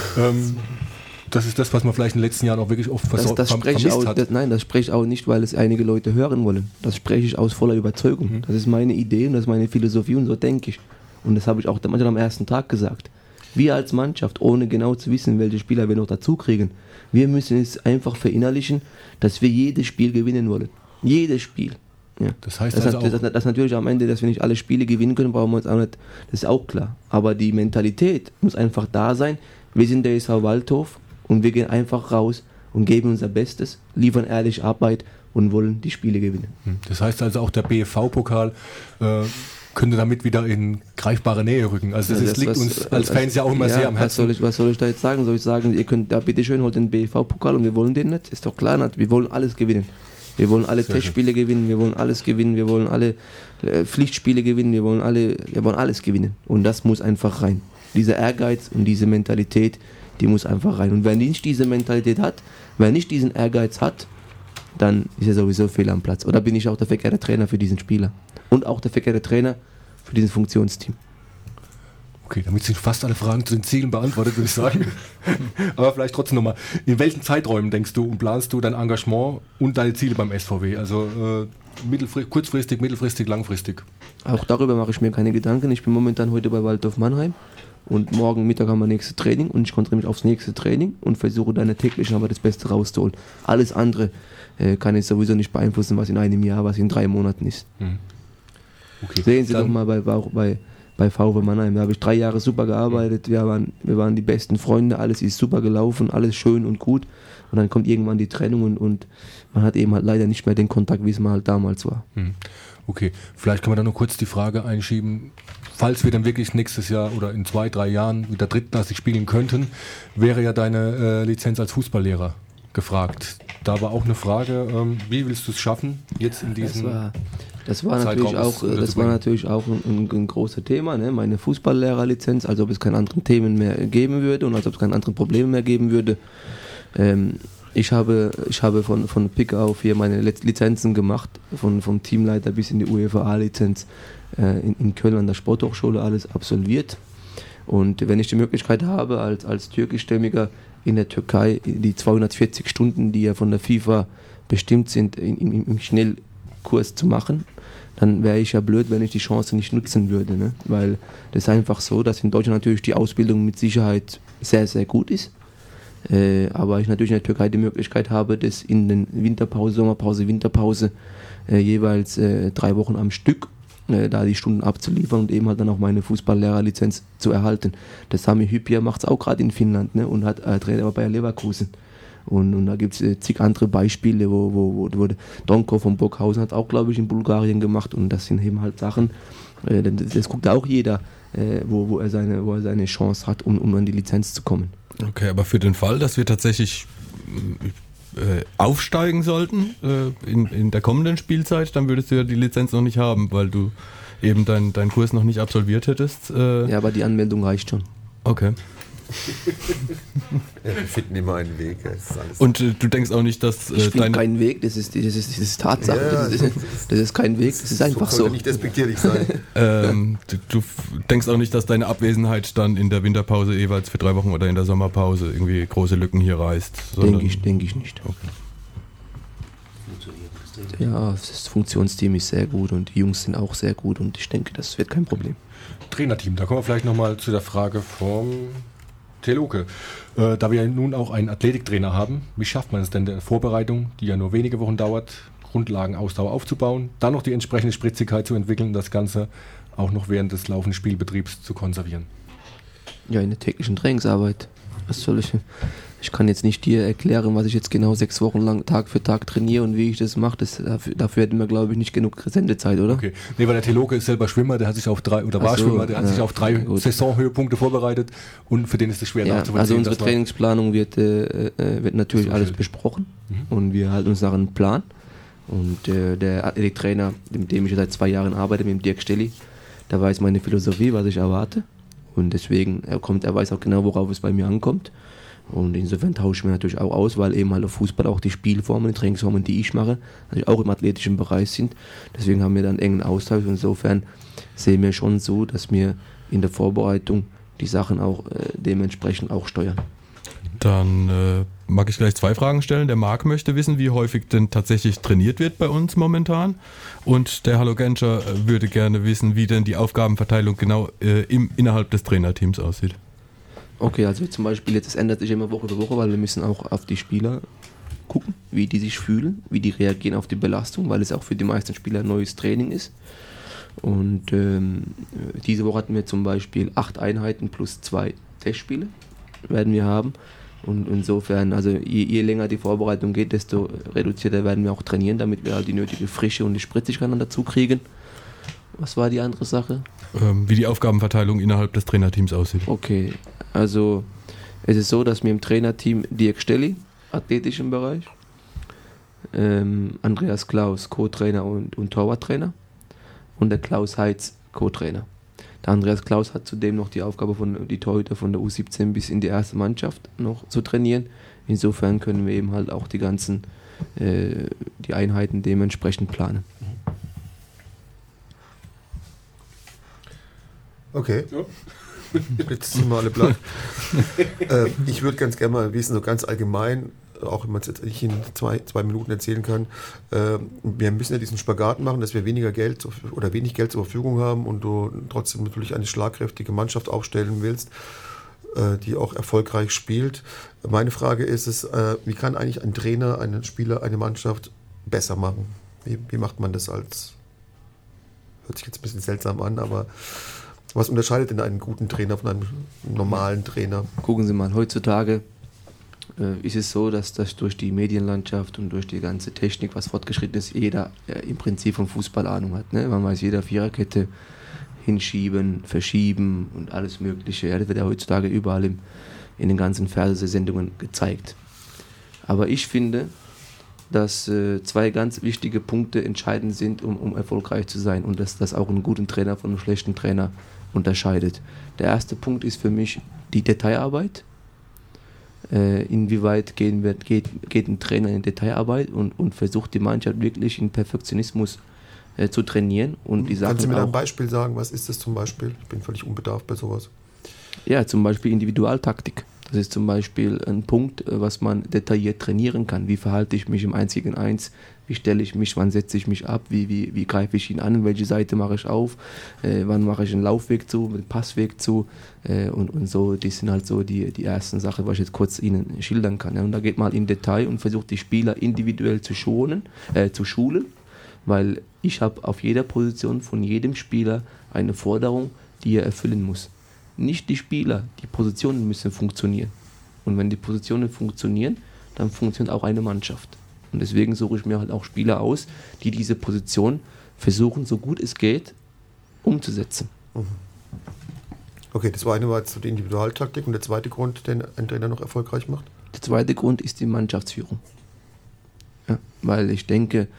Das ist das, was man vielleicht in den letzten Jahren auch wirklich oft vermisst hat. Nein, das spreche ich auch nicht, weil es einige Leute hören wollen. Das spreche ich aus voller Überzeugung. Das ist meine Idee und das ist meine Philosophie und so denke ich. Und das habe ich auch manchmal am ersten Tag gesagt. Wir als Mannschaft, ohne genau zu wissen, welche Spieler wir noch dazu kriegen, wir müssen es einfach verinnerlichen, dass wir jedes Spiel gewinnen wollen. Jedes Spiel. Ja. Das heißt das natürlich am Ende, dass wir nicht alle Spiele gewinnen können, brauchen wir uns auch nicht, das ist auch klar. Aber die Mentalität muss einfach da sein. Wir sind der SV Waldhof und wir gehen einfach raus und geben unser Bestes, liefern ehrlich Arbeit und wollen die Spiele gewinnen. Das heißt also auch der BFV-Pokal könnte damit wieder in greifbare Nähe rücken. Also das liegt uns als Fans ja auch immer sehr am Herzen. Was soll ich da jetzt sagen? Soll ich sagen, ihr könnt da bitteschön holt den BFV-Pokal und wir wollen den nicht? Ist doch klar, nicht. Wir wollen alles gewinnen. Wir wollen alle Testspiele gewinnen, wir wollen alles gewinnen, wir wollen alle Pflichtspiele gewinnen, wir wollen alles gewinnen. Und das muss einfach rein. Dieser Ehrgeiz und diese Mentalität, die muss einfach rein. Und wer nicht diese Mentalität hat, wer nicht diesen Ehrgeiz hat, dann ist er sowieso fehl am Platz. Oder bin ich auch der verkehrte Trainer für diesen Spieler. Und auch der verkehrte Trainer für dieses Funktionsteam. Okay, damit sind fast alle Fragen zu den Zielen beantwortet, würde ich sagen. Aber vielleicht trotzdem nochmal. In welchen Zeiträumen denkst du und planst du dein Engagement und deine Ziele beim SVW? Also kurzfristig, mittelfristig, langfristig? Auch darüber mache ich mir keine Gedanken. Ich bin momentan heute bei Waldhof Mannheim. Und morgen Mittag haben wir nächstes Training und ich konzentriere mich aufs nächste Training und versuche dann in der täglichen Arbeit das Beste rauszuholen. Alles andere kann ich sowieso nicht beeinflussen, was in einem Jahr, was in 3 Monaten ist. Okay. Sehen Sie doch mal bei VW Mannheim, da habe ich 3 Jahre super gearbeitet, wir waren die besten Freunde, alles ist super gelaufen, alles schön und gut und dann kommt irgendwann die Trennung und man hat eben halt leider nicht mehr den Kontakt, wie es mal halt damals war. Okay, vielleicht kann man da noch kurz die Frage einschieben, falls wir dann wirklich nächstes Jahr oder in 2, 3 Jahren wieder drittklassig spielen könnten, wäre ja deine Lizenz als Fußballlehrer gefragt. Da war auch eine Frage, wie willst du es schaffen, jetzt in diesem Das war natürlich auch ein großes Thema, ne? Meine Fußballlehrerlizenz, als ob es keine anderen Themen mehr geben würde und als ob es keine anderen Probleme mehr geben würde. Ich habe von Pick auf hier meine Lizenzen gemacht, vom Teamleiter bis in die UEFA-Lizenz in Köln an der Sporthochschule alles absolviert. Und wenn ich die Möglichkeit habe, als Türkischstämmiger in der Türkei die 240 Stunden, die ja von der FIFA bestimmt sind, im Schnellkurs zu machen, dann wäre ich ja blöd, wenn ich die Chance nicht nutzen würde. Ne? Weil das ist einfach so, dass in Deutschland natürlich die Ausbildung mit Sicherheit sehr, sehr gut ist. Aber ich natürlich in der Türkei die Möglichkeit habe, das in den Winterpause, Sommerpause, Winterpause jeweils 3 Wochen am Stück da die Stunden abzuliefern und eben halt dann auch meine Fußballlehrerlizenz zu erhalten. Der Sami Hypia macht es auch gerade in Finnland, ne, und hat Trainer bei Bayer Leverkusen. Und da gibt es zig andere Beispiele, wo Donko von Burghausen hat auch, glaube ich, in Bulgarien gemacht, und das sind eben halt Sachen, das guckt auch jeder, wo er seine Chance hat, um an die Lizenz zu kommen. Okay, aber für den Fall, dass wir tatsächlich aufsteigen sollten in der kommenden Spielzeit, dann würdest du ja die Lizenz noch nicht haben, weil du eben deinen Kurs noch nicht absolviert hättest. Ja, aber die Anmeldung reicht schon. Okay. Ja, wir finden immer einen Weg. Und du denkst auch nicht, dass ich finde keinen Weg, das ist Tatsache. Ja, das ist kein Weg, das ist einfach so. Nicht despektierlich sein. Du denkst auch nicht, dass deine Abwesenheit dann in der Winterpause jeweils für 3 Wochen oder in der Sommerpause irgendwie große Lücken hier reißt? Denke ich nicht. Okay. Ja, das Funktionsteam ist sehr gut und die Jungs sind auch sehr gut, und ich denke, das wird kein Problem. Trainerteam, da kommen wir vielleicht nochmal zu der Frage vom Teloke. Da wir ja nun auch einen Athletiktrainer haben, wie schafft man es denn in der Vorbereitung, die ja nur wenige Wochen dauert, Grundlagenausdauer aufzubauen, dann noch die entsprechende Spritzigkeit zu entwickeln und das Ganze auch noch während des laufenden Spielbetriebs zu konservieren? Ja, in der täglichen Trainingsarbeit. Was soll ich? Ich kann jetzt nicht dir erklären, was ich jetzt genau 6 Wochen lang Tag für Tag trainiere und wie ich das mache. Dafür hätten wir, glaube ich, nicht genug Sendezeit, oder? Okay. Nee, weil der Teloke ist selber Schwimmer, der hat sich auf 3 Schwimmer, der hat sich auf 3 Saisonhöhepunkte vorbereitet, und für den ist es schwer nachzuvollziehen. Also unsere Trainingsplanung wird natürlich alles besprochen, und wir halten uns nach einem Plan. Und der Athletiktrainer, mit dem ich seit 2 Jahren arbeite, mit dem Dirk Stelli, der weiß meine Philosophie, was ich erwarte. Und deswegen, er weiß auch genau, worauf es bei mir ankommt. Und insofern tausche ich mir natürlich auch aus, weil eben halt auf Fußball auch die Spielformen, die Trainingsformen, die ich mache, natürlich auch im athletischen Bereich sind. Deswegen haben wir dann einen engen Austausch. Insofern sehen wir schon so, dass wir in der Vorbereitung die Sachen auch dementsprechend auch steuern. Dann mag ich gleich 2 Fragen stellen. Der Marc möchte wissen, wie häufig denn tatsächlich trainiert wird bei uns momentan. Und der Hallo Genscher würde gerne wissen, wie denn die Aufgabenverteilung genau innerhalb des Trainerteams aussieht. Okay, also zum Beispiel jetzt, es ändert sich immer Woche für Woche, weil wir müssen auch auf die Spieler gucken, wie die sich fühlen, wie die reagieren auf die Belastung, weil es auch für die meisten Spieler ein neues Training ist. Und diese Woche hatten wir zum Beispiel 8 Einheiten plus 2 Testspiele werden wir haben. Und insofern, also je länger die Vorbereitung geht, desto reduzierter werden wir auch trainieren, damit wir halt die nötige Frische und die Spritzigkeit dann dazu kriegen. Was war die andere Sache? Wie die Aufgabenverteilung innerhalb des Trainerteams aussieht. Okay, also es ist so, dass wir im Trainerteam Dirk Stelli, athletisch im Bereich, Andreas Klaus, Co-Trainer und Torwarttrainer, und der Klaus Heitz, Co-Trainer. Der Andreas Klaus hat zudem noch die Aufgabe, die Torhüter von der U17 bis in die erste Mannschaft noch zu trainieren. Insofern können wir eben halt auch die ganzen die Einheiten dementsprechend planen. Okay. Ja. Jetzt sind wir alle blank. Ich würde ganz gerne mal wissen, so ganz allgemein, auch wenn man es jetzt nicht in 2 Minuten erzählen kann, wir müssen ja diesen Spagat machen, dass wir wenig Geld zur Verfügung haben und du trotzdem natürlich eine schlagkräftige Mannschaft aufstellen willst, die auch erfolgreich spielt. Meine Frage ist es, wie kann eigentlich ein Trainer, einen Spieler, eine Mannschaft besser machen? Wie macht man das hört sich jetzt ein bisschen seltsam an, aber was unterscheidet denn einen guten Trainer von einem normalen Trainer? Gucken Sie mal, heutzutage ist es so, dass durch die Medienlandschaft und durch die ganze Technik, was fortgeschritten ist, jeder im Prinzip von Fußball Ahnung hat. Ne? Man weiß, jeder Viererkette hinschieben, verschieben und alles Mögliche. Ja, das wird ja heutzutage überall in den ganzen Fernsehsendungen gezeigt. Aber ich finde, dass 2 ganz wichtige Punkte entscheidend sind, um erfolgreich zu sein, und dass das auch einen guten Trainer von einem schlechten Trainer unterscheidet. Der erste Punkt ist für mich die Detailarbeit. inwieweit geht ein Trainer in Detailarbeit und versucht die Mannschaft wirklich in Perfektionismus zu trainieren. Und die Sachen Kannst du mir da ein Beispiel sagen? Was ist das zum Beispiel? Ich bin völlig unbedarft bei sowas. Ja, zum Beispiel Individualtaktik. Das ist zum Beispiel ein Punkt, was man detailliert trainieren kann. Wie verhalte ich mich im 1 gegen 1? Wie stelle ich mich? Wann setze ich mich ab? Wie greife ich ihn an? Welche Seite mache ich auf? Wann mache ich einen Laufweg zu, einen Passweg zu? Und so, die sind halt so die ersten Sachen, was ich jetzt kurz Ihnen schildern kann. Ja, und da geht man in Detail und versucht die Spieler individuell zu schulen, weil ich habe auf jeder Position von jedem Spieler eine Forderung, die er erfüllen muss. Nicht die Spieler, die Positionen müssen funktionieren. Und wenn die Positionen funktionieren, dann funktioniert auch eine Mannschaft. Und deswegen suche ich mir halt auch Spieler aus, die diese Position versuchen, so gut es geht, umzusetzen. Okay, das eine war jetzt die Individualtaktik und der zweite Grund, den ein Trainer noch erfolgreich macht? Der zweite Grund ist die Mannschaftsführung. Ja, weil ich denke,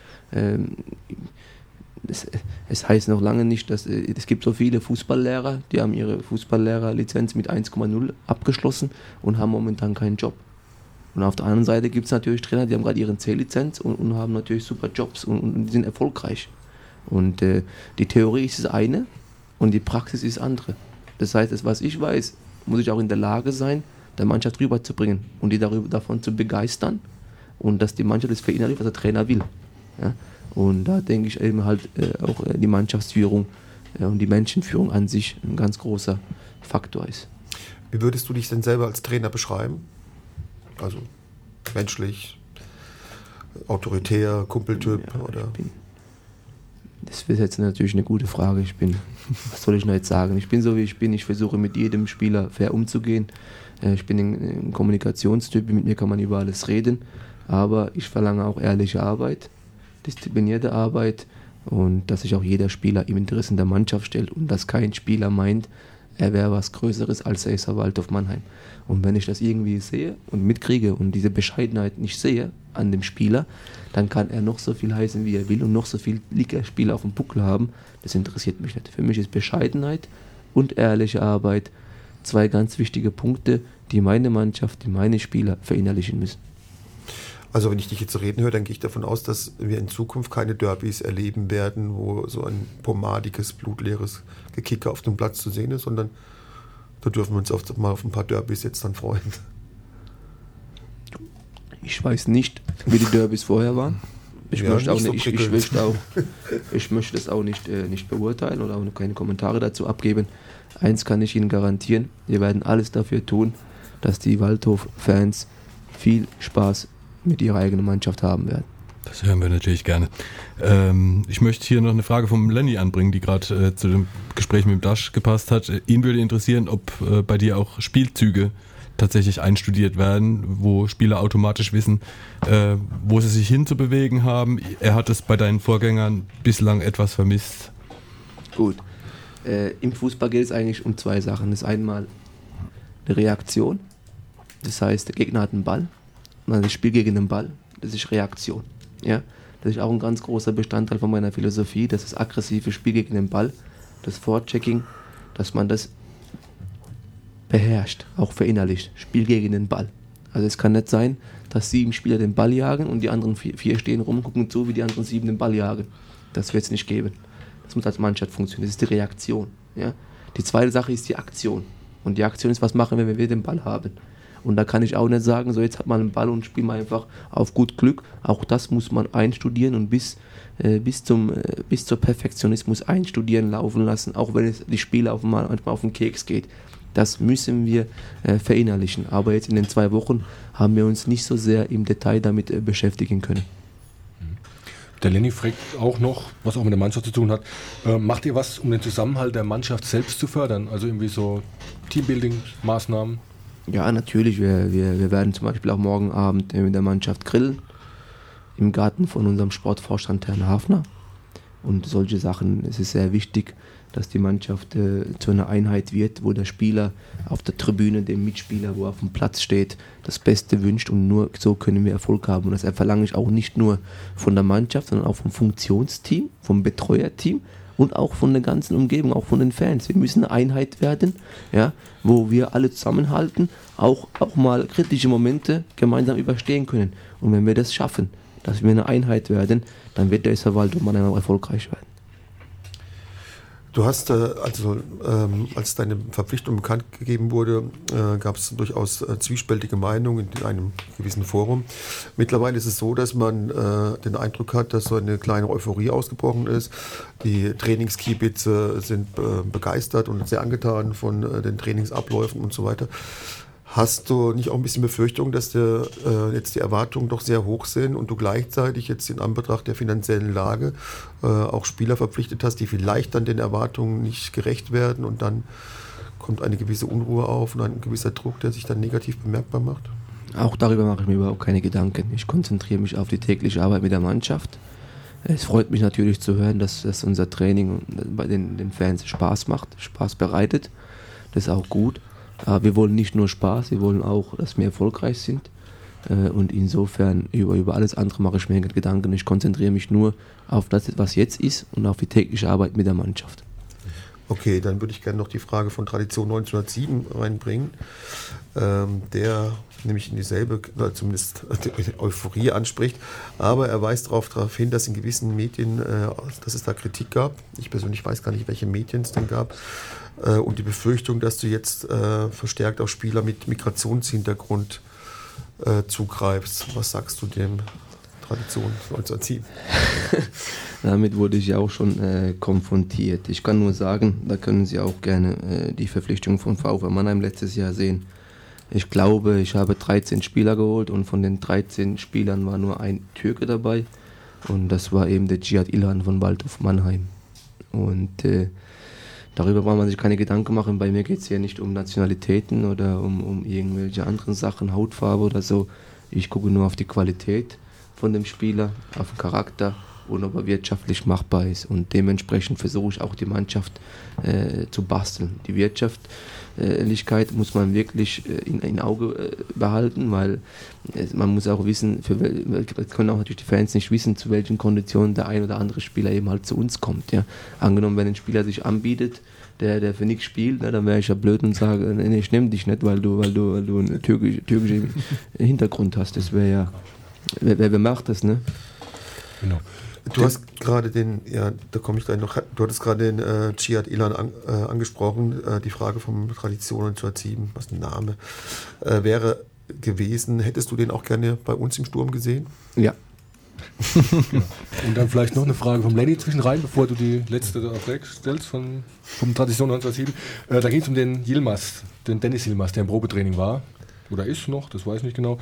es heißt noch lange nicht, dass es gibt so viele Fußballlehrer, die haben ihre Fußballlehrerlizenz mit 1,0 abgeschlossen und haben momentan keinen Job. Und auf der anderen Seite gibt es natürlich Trainer, die haben gerade ihre C-Lizenz und haben natürlich super Jobs und die sind erfolgreich. Und die Theorie ist das eine und die Praxis ist das andere. Das heißt, das, was ich weiß, muss ich auch in der Lage sein, der Mannschaft rüberzubringen und die davon zu begeistern und dass die Mannschaft das verinnerlicht, was der Trainer will. Ja? Und da denke ich eben halt auch die Mannschaftsführung und die Menschenführung an sich ein ganz großer Faktor ist. Wie würdest du dich denn selber als Trainer beschreiben? Also menschlich, autoritär, Kumpeltyp? Ja, oder? Das ist jetzt natürlich eine gute Frage. Was soll ich noch jetzt sagen? Ich bin so, wie ich bin. Ich versuche mit jedem Spieler fair umzugehen. Ich bin ein Kommunikationstyp, mit mir kann man über alles reden. Aber ich verlange auch ehrliche Arbeit, disziplinierte Arbeit und dass sich auch jeder Spieler im Interesse der Mannschaft stellt und dass kein Spieler meint, er wäre was Größeres als der SV Waldhof Mannheim. Und wenn ich das irgendwie sehe und mitkriege und diese Bescheidenheit nicht sehe an dem Spieler, dann kann er noch so viel heißen, wie er will und noch so viel Ligaspieler auf dem Buckel haben. Das interessiert mich nicht. Für mich ist Bescheidenheit und ehrliche Arbeit zwei ganz wichtige Punkte, die meine Mannschaft, die meine Spieler verinnerlichen müssen. Also wenn ich dich jetzt reden höre, dann gehe ich davon aus, dass wir in Zukunft keine Derbys erleben werden, wo so ein pomadiges, blutleeres Gekicke auf dem Platz zu sehen ist, sondern da dürfen wir uns mal auf ein paar Derbys jetzt dann freuen. Ich weiß nicht, wie die Derbys vorher waren. Ich möchte das auch nicht beurteilen oder auch keine Kommentare dazu abgeben. Eins kann ich Ihnen garantieren, wir werden alles dafür tun, dass die Waldhof-Fans viel Spaß mit ihrer eigenen Mannschaft haben werden. Das hören wir natürlich gerne. Ich möchte hier noch eine Frage vom Lenny anbringen, die gerade zu dem Gespräch mit dem Dasch gepasst hat. Ihn würde interessieren, ob bei dir auch Spielzüge tatsächlich einstudiert werden, wo Spieler automatisch wissen, wo sie sich hinzubewegen haben. Er hat es bei deinen Vorgängern bislang etwas vermisst. Gut. Im Fußball geht es eigentlich um zwei Sachen. Das ist einmal eine Reaktion. Das heißt, der Gegner hat einen Ball. Das Spiel gegen den Ball, das ist Reaktion. Ja? Das ist auch ein ganz großer Bestandteil von meiner Philosophie, das ist aggressive Spiel gegen den Ball, das Vorchecking, dass man das beherrscht, auch verinnerlicht. Spiel gegen den Ball. Also es kann nicht sein, dass 7 Spieler den Ball jagen und die anderen 4 stehen rum, gucken zu, wie die anderen 7 den Ball jagen. Das wird es nicht geben. Das muss als Mannschaft funktionieren, das ist die Reaktion. Ja? Die zweite Sache ist die Aktion. Und die Aktion ist, was machen wir, wenn wir den Ball haben. Und da kann ich auch nicht sagen, so jetzt hat man einen Ball und spielen wir einfach auf gut Glück. Auch das muss man einstudieren und bis zur Perfektionismus einstudieren, laufen lassen, auch wenn es die Spieler manchmal auf den Keks geht. Das müssen wir verinnerlichen. Aber jetzt in den 2 Wochen haben wir uns nicht so sehr im Detail damit beschäftigen können. Der Lenny fragt auch noch, was auch mit der Mannschaft zu tun hat. Macht ihr was, um den Zusammenhalt der Mannschaft selbst zu fördern? Also irgendwie so Teambuilding-Maßnahmen? Ja, natürlich. Wir werden zum Beispiel auch morgen Abend mit der Mannschaft grillen im Garten von unserem Sportvorstand Herrn Hafner. Und solche Sachen, es ist sehr wichtig, dass die Mannschaft zu einer Einheit wird, wo der Spieler auf der Tribüne dem Mitspieler, wo er auf dem Platz steht, das Beste wünscht und nur so können wir Erfolg haben. Und das verlange ich auch nicht nur von der Mannschaft, sondern auch vom Funktionsteam, vom Betreuerteam und auch von der ganzen Umgebung, auch von den Fans. Wir müssen eine Einheit werden, ja, wo wir alle zusammenhalten, auch mal kritische Momente gemeinsam überstehen können. Und wenn wir das schaffen, dass wir eine Einheit werden, dann wird der SV Waldhof Mannheim auch erfolgreich werden. Du hast, als deine Verpflichtung bekannt gegeben wurde, gab es durchaus zwiespältige Meinungen in einem gewissen Forum. Mittlerweile ist es so, dass man den Eindruck hat, dass so eine kleine Euphorie ausgebrochen ist. Die Trainingskiebitze sind begeistert und sehr angetan von den Trainingsabläufen und so weiter. Hast du nicht auch ein bisschen Befürchtung, dass jetzt die Erwartungen doch sehr hoch sind und du gleichzeitig jetzt in Anbetracht der finanziellen Lage auch Spieler verpflichtet hast, die vielleicht dann den Erwartungen nicht gerecht werden und dann kommt eine gewisse Unruhe auf und ein gewisser Druck, der sich dann negativ bemerkbar macht? Auch darüber mache ich mir überhaupt keine Gedanken. Ich konzentriere mich auf die tägliche Arbeit mit der Mannschaft. Es freut mich natürlich zu hören, dass unser Training bei den Fans Spaß bereitet. Das ist auch gut. Aber wir wollen nicht nur Spaß, wir wollen auch, dass wir erfolgreich sind. Und insofern über alles andere mache ich mir keine Gedanken. Ich konzentriere mich nur auf das, was jetzt ist und auf die tägliche Arbeit mit der Mannschaft. Okay, dann würde ich gerne noch die Frage von Tradition 1907 reinbringen, der nämlich in dieselbe, oder zumindest die Euphorie anspricht, aber er weist darauf hin, dass in gewissen Medien, dass es da Kritik gab. Ich persönlich weiß gar nicht, welche Medien es denn gab. Und die Befürchtung, dass du jetzt verstärkt auf Spieler mit Migrationshintergrund zugreifst. Was sagst du dem Tradition 1907? Damit wurde ich ja auch schon konfrontiert. Ich kann nur sagen, da können Sie auch gerne die Verpflichtung von VfL Mannheim letztes Jahr sehen. Ich glaube, ich habe 13 Spieler geholt und von den 13 Spielern war nur ein Türke dabei. Und das war eben der Cihat Ilhan von Waldhof Mannheim. Und darüber braucht man sich keine Gedanken machen. Bei mir geht es hier nicht um Nationalitäten oder um irgendwelche anderen Sachen, Hautfarbe oder so. Ich gucke nur auf die Qualität von dem Spieler, auf den Charakter und ob er wirtschaftlich machbar ist. Und dementsprechend versuche ich auch die Mannschaft zu basteln. Die Wirtschaftlichkeit muss man wirklich in Auge behalten, weil man muss auch wissen, können auch natürlich die Fans nicht wissen, zu welchen Konditionen der ein oder andere Spieler eben halt zu uns kommt. Ja. Angenommen, wenn ein Spieler sich anbietet, der für nichts spielt, ne, dann wäre ich ja blöd und sage, nee, ich nehme dich nicht, weil du einen türkischen Hintergrund hast. Das wäre ja, wer macht das, ne? Genau. Du hast gerade da komme ich gleich noch, du hattest gerade den Cihat Ilhan angesprochen, die Frage vom Tradition 1907, was ein Name wäre gewesen. Hättest du den auch gerne bei uns im Sturm gesehen? Ja. Genau. Und dann vielleicht noch eine Frage vom Lenny zwischenrein, bevor du die letzte stellst vom Tradition 1907. Da ging es um den Yilmaz, den Dennis Yilmaz, der im Probetraining war. Oder ist noch, das weiß ich nicht genau.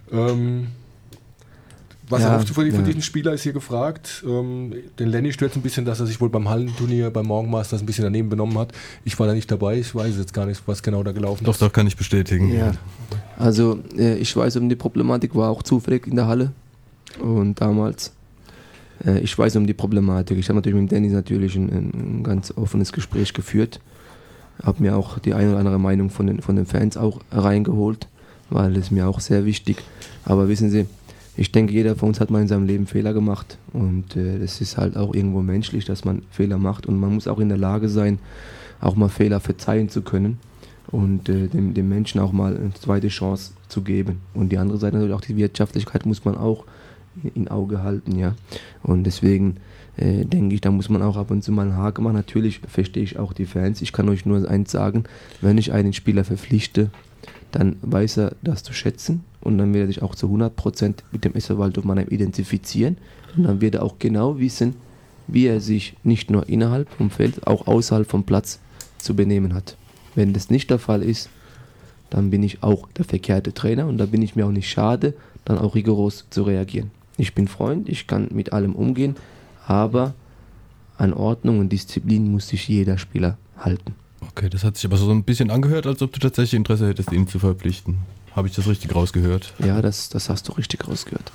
Was erhoffst du von diesem Spieler, ist hier gefragt. Den Lenny stört es ein bisschen, dass er sich wohl beim Hallenturnier, beim Morgenmasters ein bisschen daneben benommen hat. Ich war da nicht dabei, ich weiß jetzt gar nicht, was genau da gelaufen ist. Doch, kann ich bestätigen. Ja. Also ich weiß um die Problematik, war auch zufällig in der Halle. Und damals, ich weiß um die Problematik. Ich habe natürlich mit Dennis natürlich ein ganz offenes Gespräch geführt. Habe mir auch die eine oder andere Meinung von den Fans auch reingeholt, weil es mir auch sehr wichtig. Aber wissen Sie, ich denke, jeder von uns hat mal in seinem Leben Fehler gemacht und das ist halt auch irgendwo menschlich, dass man Fehler macht und man muss auch in der Lage sein, auch mal Fehler verzeihen zu können und dem Menschen auch mal eine zweite Chance zu geben. Und die andere Seite natürlich auch die Wirtschaftlichkeit muss man auch in Auge halten, ja. Und deswegen denke ich, da muss man auch ab und zu mal einen Haken machen. Natürlich verstehe ich auch die Fans. Ich kann euch nur eins sagen, wenn ich einen Spieler verpflichte, dann weiß er das zu schätzen und dann wird er sich auch zu 100% mit dem SV Waldhof Mannheim identifizieren und dann wird er auch genau wissen, wie er sich nicht nur innerhalb vom Feld, auch außerhalb vom Platz zu benehmen hat. Wenn das nicht der Fall ist, dann bin ich auch der verkehrte Trainer und da bin ich mir auch nicht schade, dann auch rigoros zu reagieren. Ich bin Freund, ich kann mit allem umgehen, aber an Ordnung und Disziplin muss sich jeder Spieler halten. Okay, das hat sich aber so ein bisschen angehört, als ob du tatsächlich Interesse hättest, ihn zu verpflichten. Habe ich das richtig rausgehört? Ja, das hast du richtig rausgehört.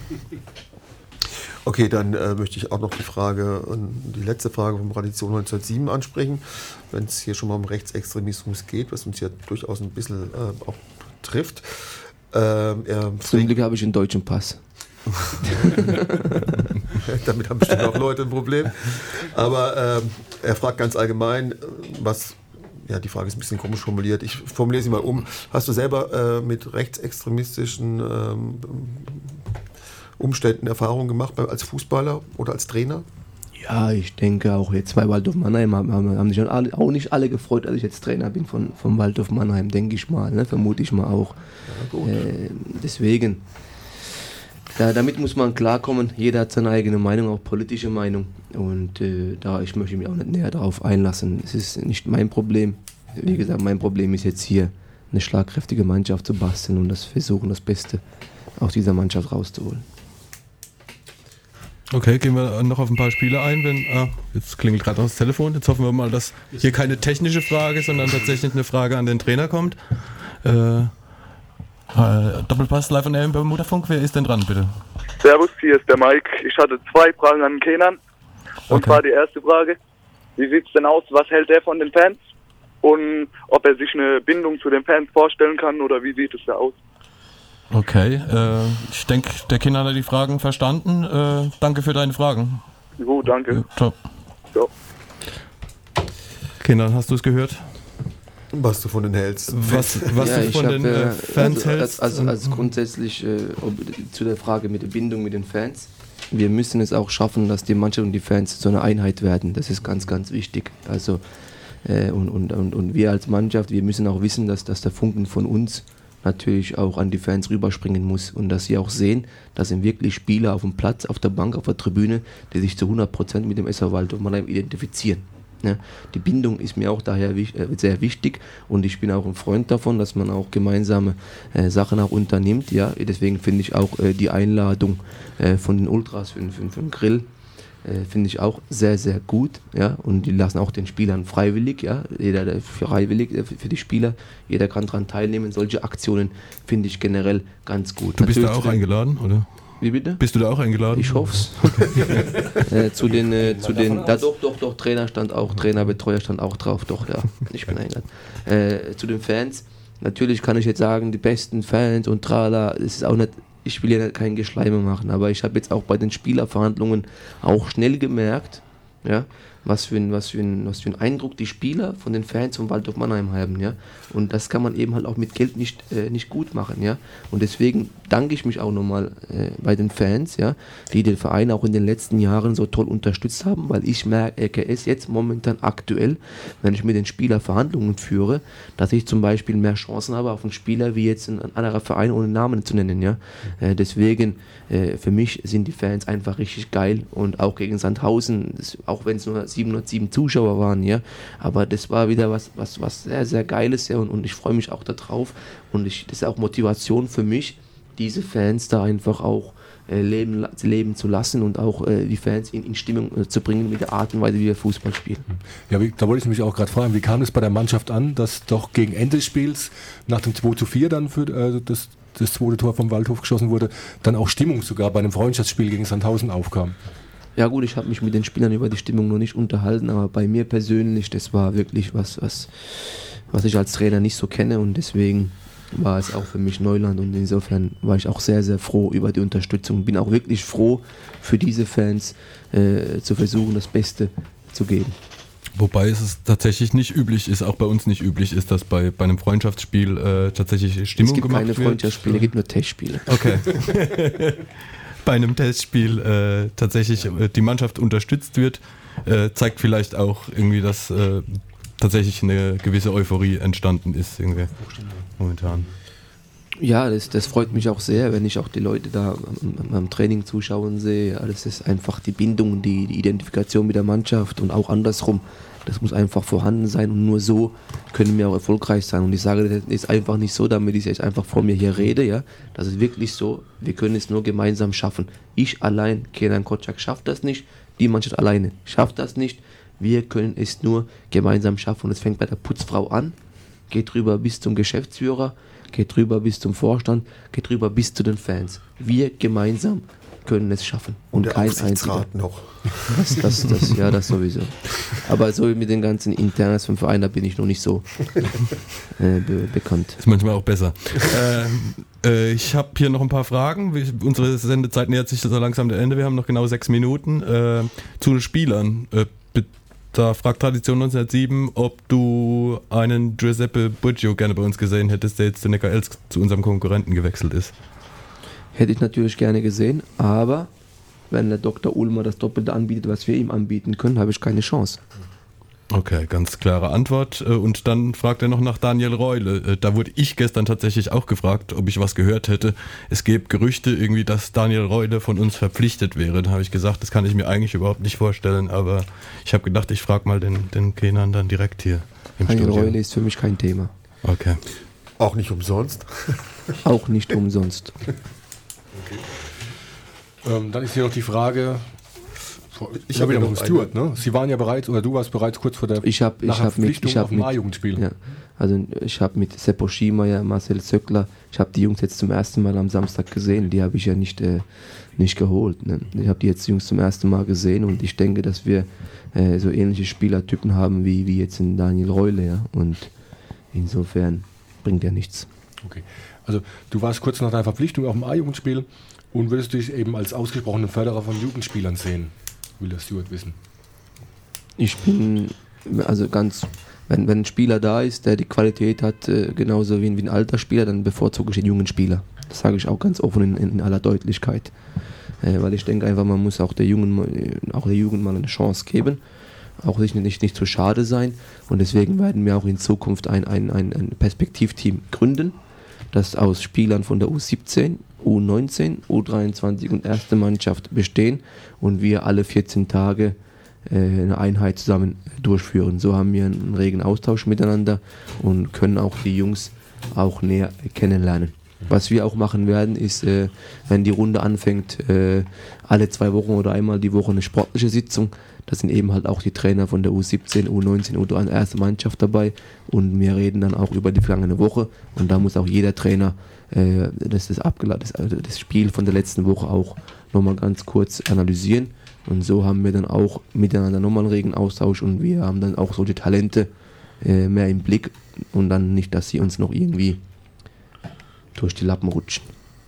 Okay, dann möchte ich auch noch die letzte Frage von Tradition 1907 ansprechen. Wenn es hier schon mal um Rechtsextremismus geht, was uns ja durchaus ein bisschen auch trifft. Zum Glück habe ich einen deutschen Pass. Damit haben bestimmt auch Leute ein Problem. Aber er fragt ganz allgemein, die Frage ist ein bisschen komisch formuliert. Ich formuliere sie mal um. Hast du selber mit rechtsextremistischen Umständen Erfahrungen gemacht als Fußballer oder als Trainer? Ja, ich denke auch jetzt bei Waldhof Mannheim haben sich auch nicht alle gefreut, als ich jetzt Trainer bin vom Waldhof Mannheim, denke ich mal, ne? Vermute ich mal auch. Ja, deswegen, damit muss man klarkommen, jeder hat seine eigene Meinung, auch politische Meinung, und ich möchte mich auch nicht näher darauf einlassen. Es ist nicht mein Problem. Wie gesagt, mein Problem ist jetzt hier, eine schlagkräftige Mannschaft zu basteln und versuchen, das Beste aus dieser Mannschaft rauszuholen. Okay, gehen wir noch auf ein paar Spiele ein. Jetzt klingelt gerade das Telefon. Jetzt hoffen wir mal, dass hier keine technische Frage, sondern tatsächlich eine Frage an den Trainer kommt. Doppelpass live on air im Bermuda-Funk. Wer ist denn dran, bitte? Servus, hier ist der Mike. Ich hatte 2 Fragen an Kenan. Und zwar die erste Frage: Wie sieht es denn aus? Was hält er von den Fans? Und ob er sich eine Bindung zu den Fans vorstellen kann, oder wie sieht es da aus? Okay, ich denke, der Kenan hat die Fragen verstanden. Danke für deine Fragen. Jo, danke. Ciao. So. Kenan, hast du es gehört? Was du von den hältst. Was du von den Fans hältst? Also grundsätzlich zu der Frage mit der Bindung mit den Fans. Wir müssen es auch schaffen, dass die Mannschaft und die Fans zu einer Einheit werden. Das ist ganz, ganz wichtig. Also und wir als Mannschaft, wir müssen auch wissen, dass der Funken von uns natürlich auch an die Fans rüberspringen muss und dass sie auch sehen, dass sind wirklich Spieler auf dem Platz, auf der Bank, auf der Tribüne, die sich zu 100% mit dem SV Waldhof Mannheim identifizieren. Ja, die Bindung ist mir auch daher sehr wichtig, und ich bin auch ein Freund davon, dass man auch gemeinsame Sachen auch unternimmt. Ja, deswegen finde ich auch die Einladung von den Ultras für den Grill finde ich auch sehr, sehr gut, ja, und die lassen auch den Spielern freiwillig, ja, jeder freiwillig für die Spieler, jeder kann daran teilnehmen. Solche Aktionen finde ich generell ganz gut. Du bist da auch eingeladen, oder? Wie bitte? Bist du da auch eingeladen? Ich hoffe es. Doch, Trainer stand auch, Trainerbetreuer stand auch drauf, doch, ja, ich bin eingeladen. Zu den Fans, natürlich kann ich jetzt sagen, die besten Fans und trala, es ist auch nicht, ich will ja kein Geschleime machen, aber ich habe jetzt auch bei den Spielerverhandlungen auch schnell gemerkt, ja, was für ein Eindruck die Spieler von den Fans von Waldhof Mannheim haben, ja. Und das kann man eben halt auch mit Geld nicht gut machen, ja. Und deswegen danke ich mich auch nochmal bei den Fans, ja, die den Verein auch in den letzten Jahren so toll unterstützt haben, weil ich merke, RKS jetzt momentan aktuell, wenn ich mit den Spielern Verhandlungen führe, dass ich zum Beispiel mehr Chancen habe auf einen Spieler wie jetzt ein anderer Verein, ohne Namen zu nennen, ja. Deswegen, für mich sind die Fans einfach richtig geil, und auch gegen Sandhausen, auch wenn es nur 707 Zuschauer waren, ja, aber das war wieder was sehr, sehr Geiles, ja, und ich freue mich auch darauf, und das ist auch Motivation für mich, diese Fans da einfach auch leben zu lassen und auch die Fans in Stimmung zu bringen mit der Art und Weise, wie wir Fußball spielen. Ja, da wollte ich mich auch gerade fragen, wie kam es bei der Mannschaft an, dass doch gegen Ende des Spiels, nach dem 2:4 dann für das zweite Tor vom Waldhof geschossen wurde, dann auch Stimmung sogar bei einem Freundschaftsspiel gegen Sandhausen aufkam? Ja gut, ich habe mich mit den Spielern über die Stimmung noch nicht unterhalten, aber bei mir persönlich, das war wirklich was ich als Trainer nicht so kenne, und deswegen war es auch für mich Neuland, und insofern war ich auch sehr, sehr froh über die Unterstützung. Bin auch wirklich froh, für diese Fans zu versuchen, das Beste zu geben. Wobei es tatsächlich nicht üblich ist, auch bei uns nicht üblich ist, dass bei einem Freundschaftsspiel tatsächlich Stimmung gemacht wird. Es gibt keine Freundschaftsspiele, es gibt nur Testspiele. Okay. Bei einem Testspiel tatsächlich die Mannschaft unterstützt wird, zeigt vielleicht auch irgendwie, dass tatsächlich eine gewisse Euphorie entstanden ist irgendwie momentan. Ja, das freut mich auch sehr, wenn ich auch die Leute da am Training zuschauen sehe. Ja, das ist einfach die Bindung, die Identifikation mit der Mannschaft, und auch andersrum. Das muss einfach vorhanden sein, und nur so können wir auch erfolgreich sein. Und ich sage, das ist einfach nicht so, damit ich jetzt einfach vor mir hier rede. Ja, das ist wirklich so, wir können es nur gemeinsam schaffen. Ich allein, Kenan Kotschak, schafft das nicht. Die Mannschaft alleine schafft das nicht. Wir können es nur gemeinsam schaffen. Und es fängt bei der Putzfrau an, geht rüber bis zum Geschäftsführer, geht rüber bis zum Vorstand, geht rüber bis zu den Fans. Wir gemeinsam können es schaffen. Und Und der kein Aufsichtsrat einziger. noch. Das sowieso. Aber so mit den ganzen Internas vom Verein, da bin ich noch nicht so bekannt. Ist manchmal auch besser. Ich habe hier noch ein paar Fragen. Unsere Sendezeit nähert sich so langsam dem Ende. Wir haben noch genau 6 Minuten. Zu den Spielern. Da fragt Tradition 1907, ob du einen Giuseppe Buggio gerne bei uns gesehen hättest, der jetzt zu Neckar-Elsk zu unserem Konkurrenten gewechselt ist. Hätte ich natürlich gerne gesehen, aber wenn der Dr. Ulmer das Doppelte anbietet, was wir ihm anbieten können, habe ich keine Chance. Okay, ganz klare Antwort. Und dann fragt er noch nach Daniel Reule. Da wurde ich gestern tatsächlich auch gefragt, ob ich was gehört hätte. Es gäbe Gerüchte irgendwie, dass Daniel Reule von uns verpflichtet wäre. Da habe ich gesagt, das kann ich mir eigentlich überhaupt nicht vorstellen, aber ich habe gedacht, ich frage mal den Kenan dann direkt hier im Daniel Studio. Reule ist für mich kein Thema. Okay. Auch nicht umsonst. Auch nicht umsonst. Dann ist hier noch die Frage, Ich habe wieder noch mit Stuart, ne? Sie waren ja bereits, oder du warst bereits kurz vor der Verpflichtung auf dem A-Jugendspiel. Ja, also ich habe mit Seppo Schiemeyer, Marcel Zöckler, ich habe die Jungs jetzt zum ersten Mal am Samstag gesehen, die habe ich ja nicht geholt. Ne? Ich habe die jetzt Jungs zum ersten Mal gesehen und ich denke, dass wir so ähnliche Spielertypen haben wie jetzt in Daniel Reule, ja? Und insofern bringt ja nichts. Okay, also du warst kurz nach deiner Verpflichtung auf dem A-Jugendspiel und würdest dich eben als ausgesprochenen Förderer von Jugendspielern sehen, will der Stuart wissen. Ich bin also wenn ein Spieler da ist, der die Qualität hat, genauso wie ein alter Spieler, dann bevorzuge ich den jungen Spieler. Das sage ich auch ganz offen in aller Deutlichkeit. Weil ich denke einfach, man muss auch der Jugend mal eine Chance geben, auch sich nicht zu schade sein. Und deswegen werden wir auch in Zukunft ein Perspektivteam gründen, das aus Spielern von der U17, U19, U23 und erste Mannschaft bestehen und wir alle 14 Tage eine Einheit zusammen durchführen. So haben wir einen regen Austausch miteinander und können auch die Jungs auch näher kennenlernen. Was wir auch machen werden, ist, wenn die Runde anfängt, alle 2 Wochen oder einmal die Woche eine sportliche Sitzung. Da sind eben halt auch die Trainer von der U17, U19, U23 erste Mannschaft dabei und wir reden dann auch über die vergangene Woche und da muss auch jeder Trainer das Spiel von der letzten Woche auch nochmal ganz kurz analysieren und so haben wir dann auch miteinander nochmal einen regen Austausch und wir haben dann auch solche Talente mehr im Blick und dann nicht, dass sie uns noch irgendwie durch die Lappen rutschen.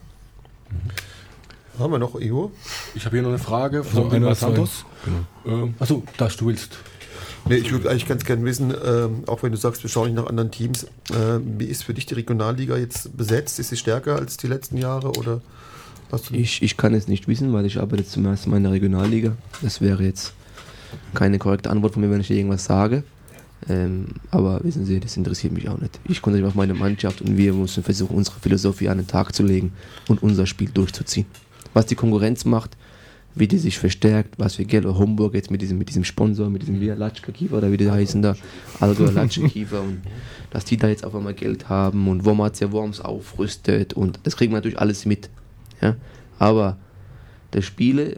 Haben wir noch, Igor? Ich habe hier noch eine Frage von Wilmar Santos. Genau. Achso, das du willst. Nee, ich würde eigentlich ganz gerne wissen, auch wenn du sagst, wir schauen nicht nach anderen Teams, wie ist für dich die Regionalliga jetzt besetzt? Ist sie stärker als die letzten Jahre? Oder hast du Ich kann es nicht wissen, weil ich arbeite zum ersten Mal in der Regionalliga. Das wäre jetzt keine korrekte Antwort von mir, wenn ich dir irgendwas sage. Aber wissen Sie, das interessiert mich auch nicht. Ich konzentriere mich auf meine Mannschaft und wir müssen versuchen, unsere Philosophie an den Tag zu legen und unser Spiel durchzuziehen. Was die Konkurrenz macht, wie die sich verstärkt, was für Geld, Homburg jetzt mit diesem Sponsor, mit diesem Latschka-Kiefer oder wie die heißen da, Allgäuer Latschka-Kiefer und dass die da jetzt auf einmal Geld haben und Wormatia Worms aufrüstet und das kriegen wir natürlich alles mit. Ja? Aber die Spiele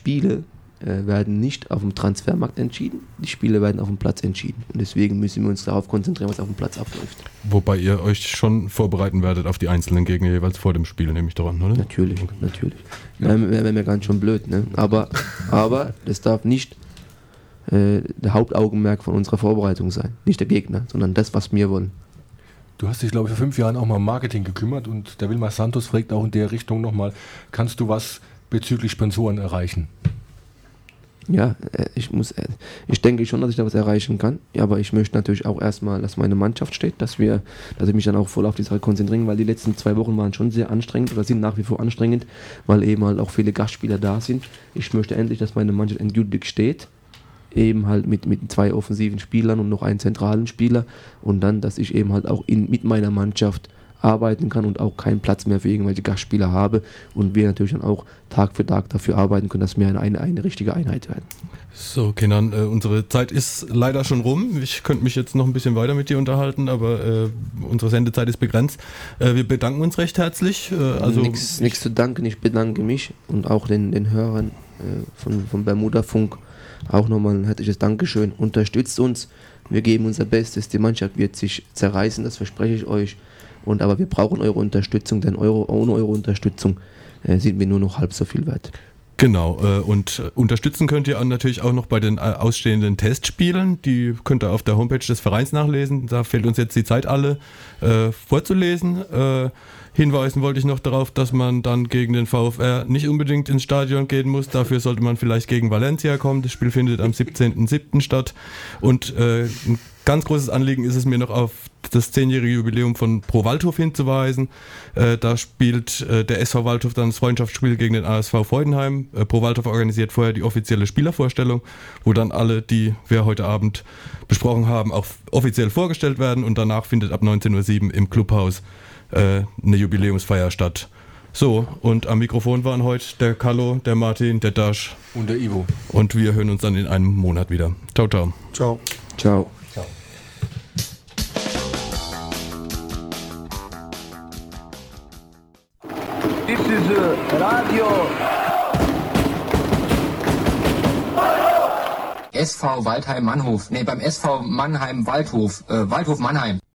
werden nicht auf dem Transfermarkt entschieden, die Spiele werden auf dem Platz entschieden und deswegen müssen wir uns darauf konzentrieren, was auf dem Platz abläuft. Wobei ihr euch schon vorbereiten werdet auf die einzelnen Gegner jeweils vor dem Spiel, nehme ich daran, oder? Natürlich. Ja. Wäre mir ganz schön blöd, ne? Aber das darf nicht der Hauptaugenmerk von unserer Vorbereitung sein, nicht der Gegner, sondern das, was wir wollen. Du hast dich, glaube ich, vor 5 Jahren auch mal um Marketing gekümmert und der Wilmar Santos fragt auch in der Richtung nochmal, kannst du was bezüglich Sponsoren erreichen? Ja, ich denke schon, dass ich da was erreichen kann, ja, aber ich möchte natürlich auch erstmal, dass meine Mannschaft steht, dass ich mich dann auch voll auf die Sache konzentrieren, weil die letzten 2 Wochen waren schon sehr anstrengend oder sind nach wie vor anstrengend, weil eben halt auch viele Gastspieler da sind. Ich möchte endlich, dass meine Mannschaft endgültig steht, eben halt mit 2 offensiven Spielern und noch einen zentralen Spieler und dann, dass ich eben halt auch mit meiner Mannschaft arbeiten kann und auch keinen Platz mehr für irgendwelche Gastspieler habe und wir natürlich dann auch Tag für Tag dafür arbeiten können, dass wir eine richtige Einheit werden. So, Kenan, unsere Zeit ist leider schon rum. Ich könnte mich jetzt noch ein bisschen weiter mit dir unterhalten, aber unsere Sendezeit ist begrenzt. Wir bedanken uns recht herzlich. Nichts zu danken, ich bedanke mich und auch den Hörern vom Bermuda-Funk auch nochmal ein herzliches Dankeschön. Unterstützt uns, wir geben unser Bestes, die Mannschaft wird sich zerreißen, das verspreche ich euch. Aber wir brauchen eure Unterstützung, denn ohne eure Unterstützung sind wir nur noch halb so viel wert. Genau, und unterstützen könnt ihr natürlich auch noch bei den ausstehenden Testspielen. Die könnt ihr auf der Homepage des Vereins nachlesen. Da fehlt uns jetzt die Zeit, alle vorzulesen. Hinweisen wollte ich noch darauf, dass man dann gegen den VfR nicht unbedingt ins Stadion gehen muss. Dafür sollte man vielleicht gegen Valencia kommen. Das Spiel findet am 17.07. statt. Und ein ganz großes Anliegen ist es mir noch auf das 10-jährige Jubiläum von Pro Waldhof hinzuweisen. Da spielt der SV Waldhof dann das Freundschaftsspiel gegen den ASV Freudenheim. Pro Waldhof organisiert vorher die offizielle Spielervorstellung, wo dann alle, die wir heute Abend besprochen haben, auch offiziell vorgestellt werden. Und danach findet ab 19.07 Uhr im Clubhaus eine Jubiläumsfeier statt. So, und am Mikrofon waren heute der Carlo, der Martin, der Dash und der Ivo. Und wir hören uns dann in einem Monat wieder. Ciao, ciao. Ciao. Ciao. This is Radio SV Waldheim Mannhof. Nee, beim SV Mannheim Waldhof. Waldhof Mannheim.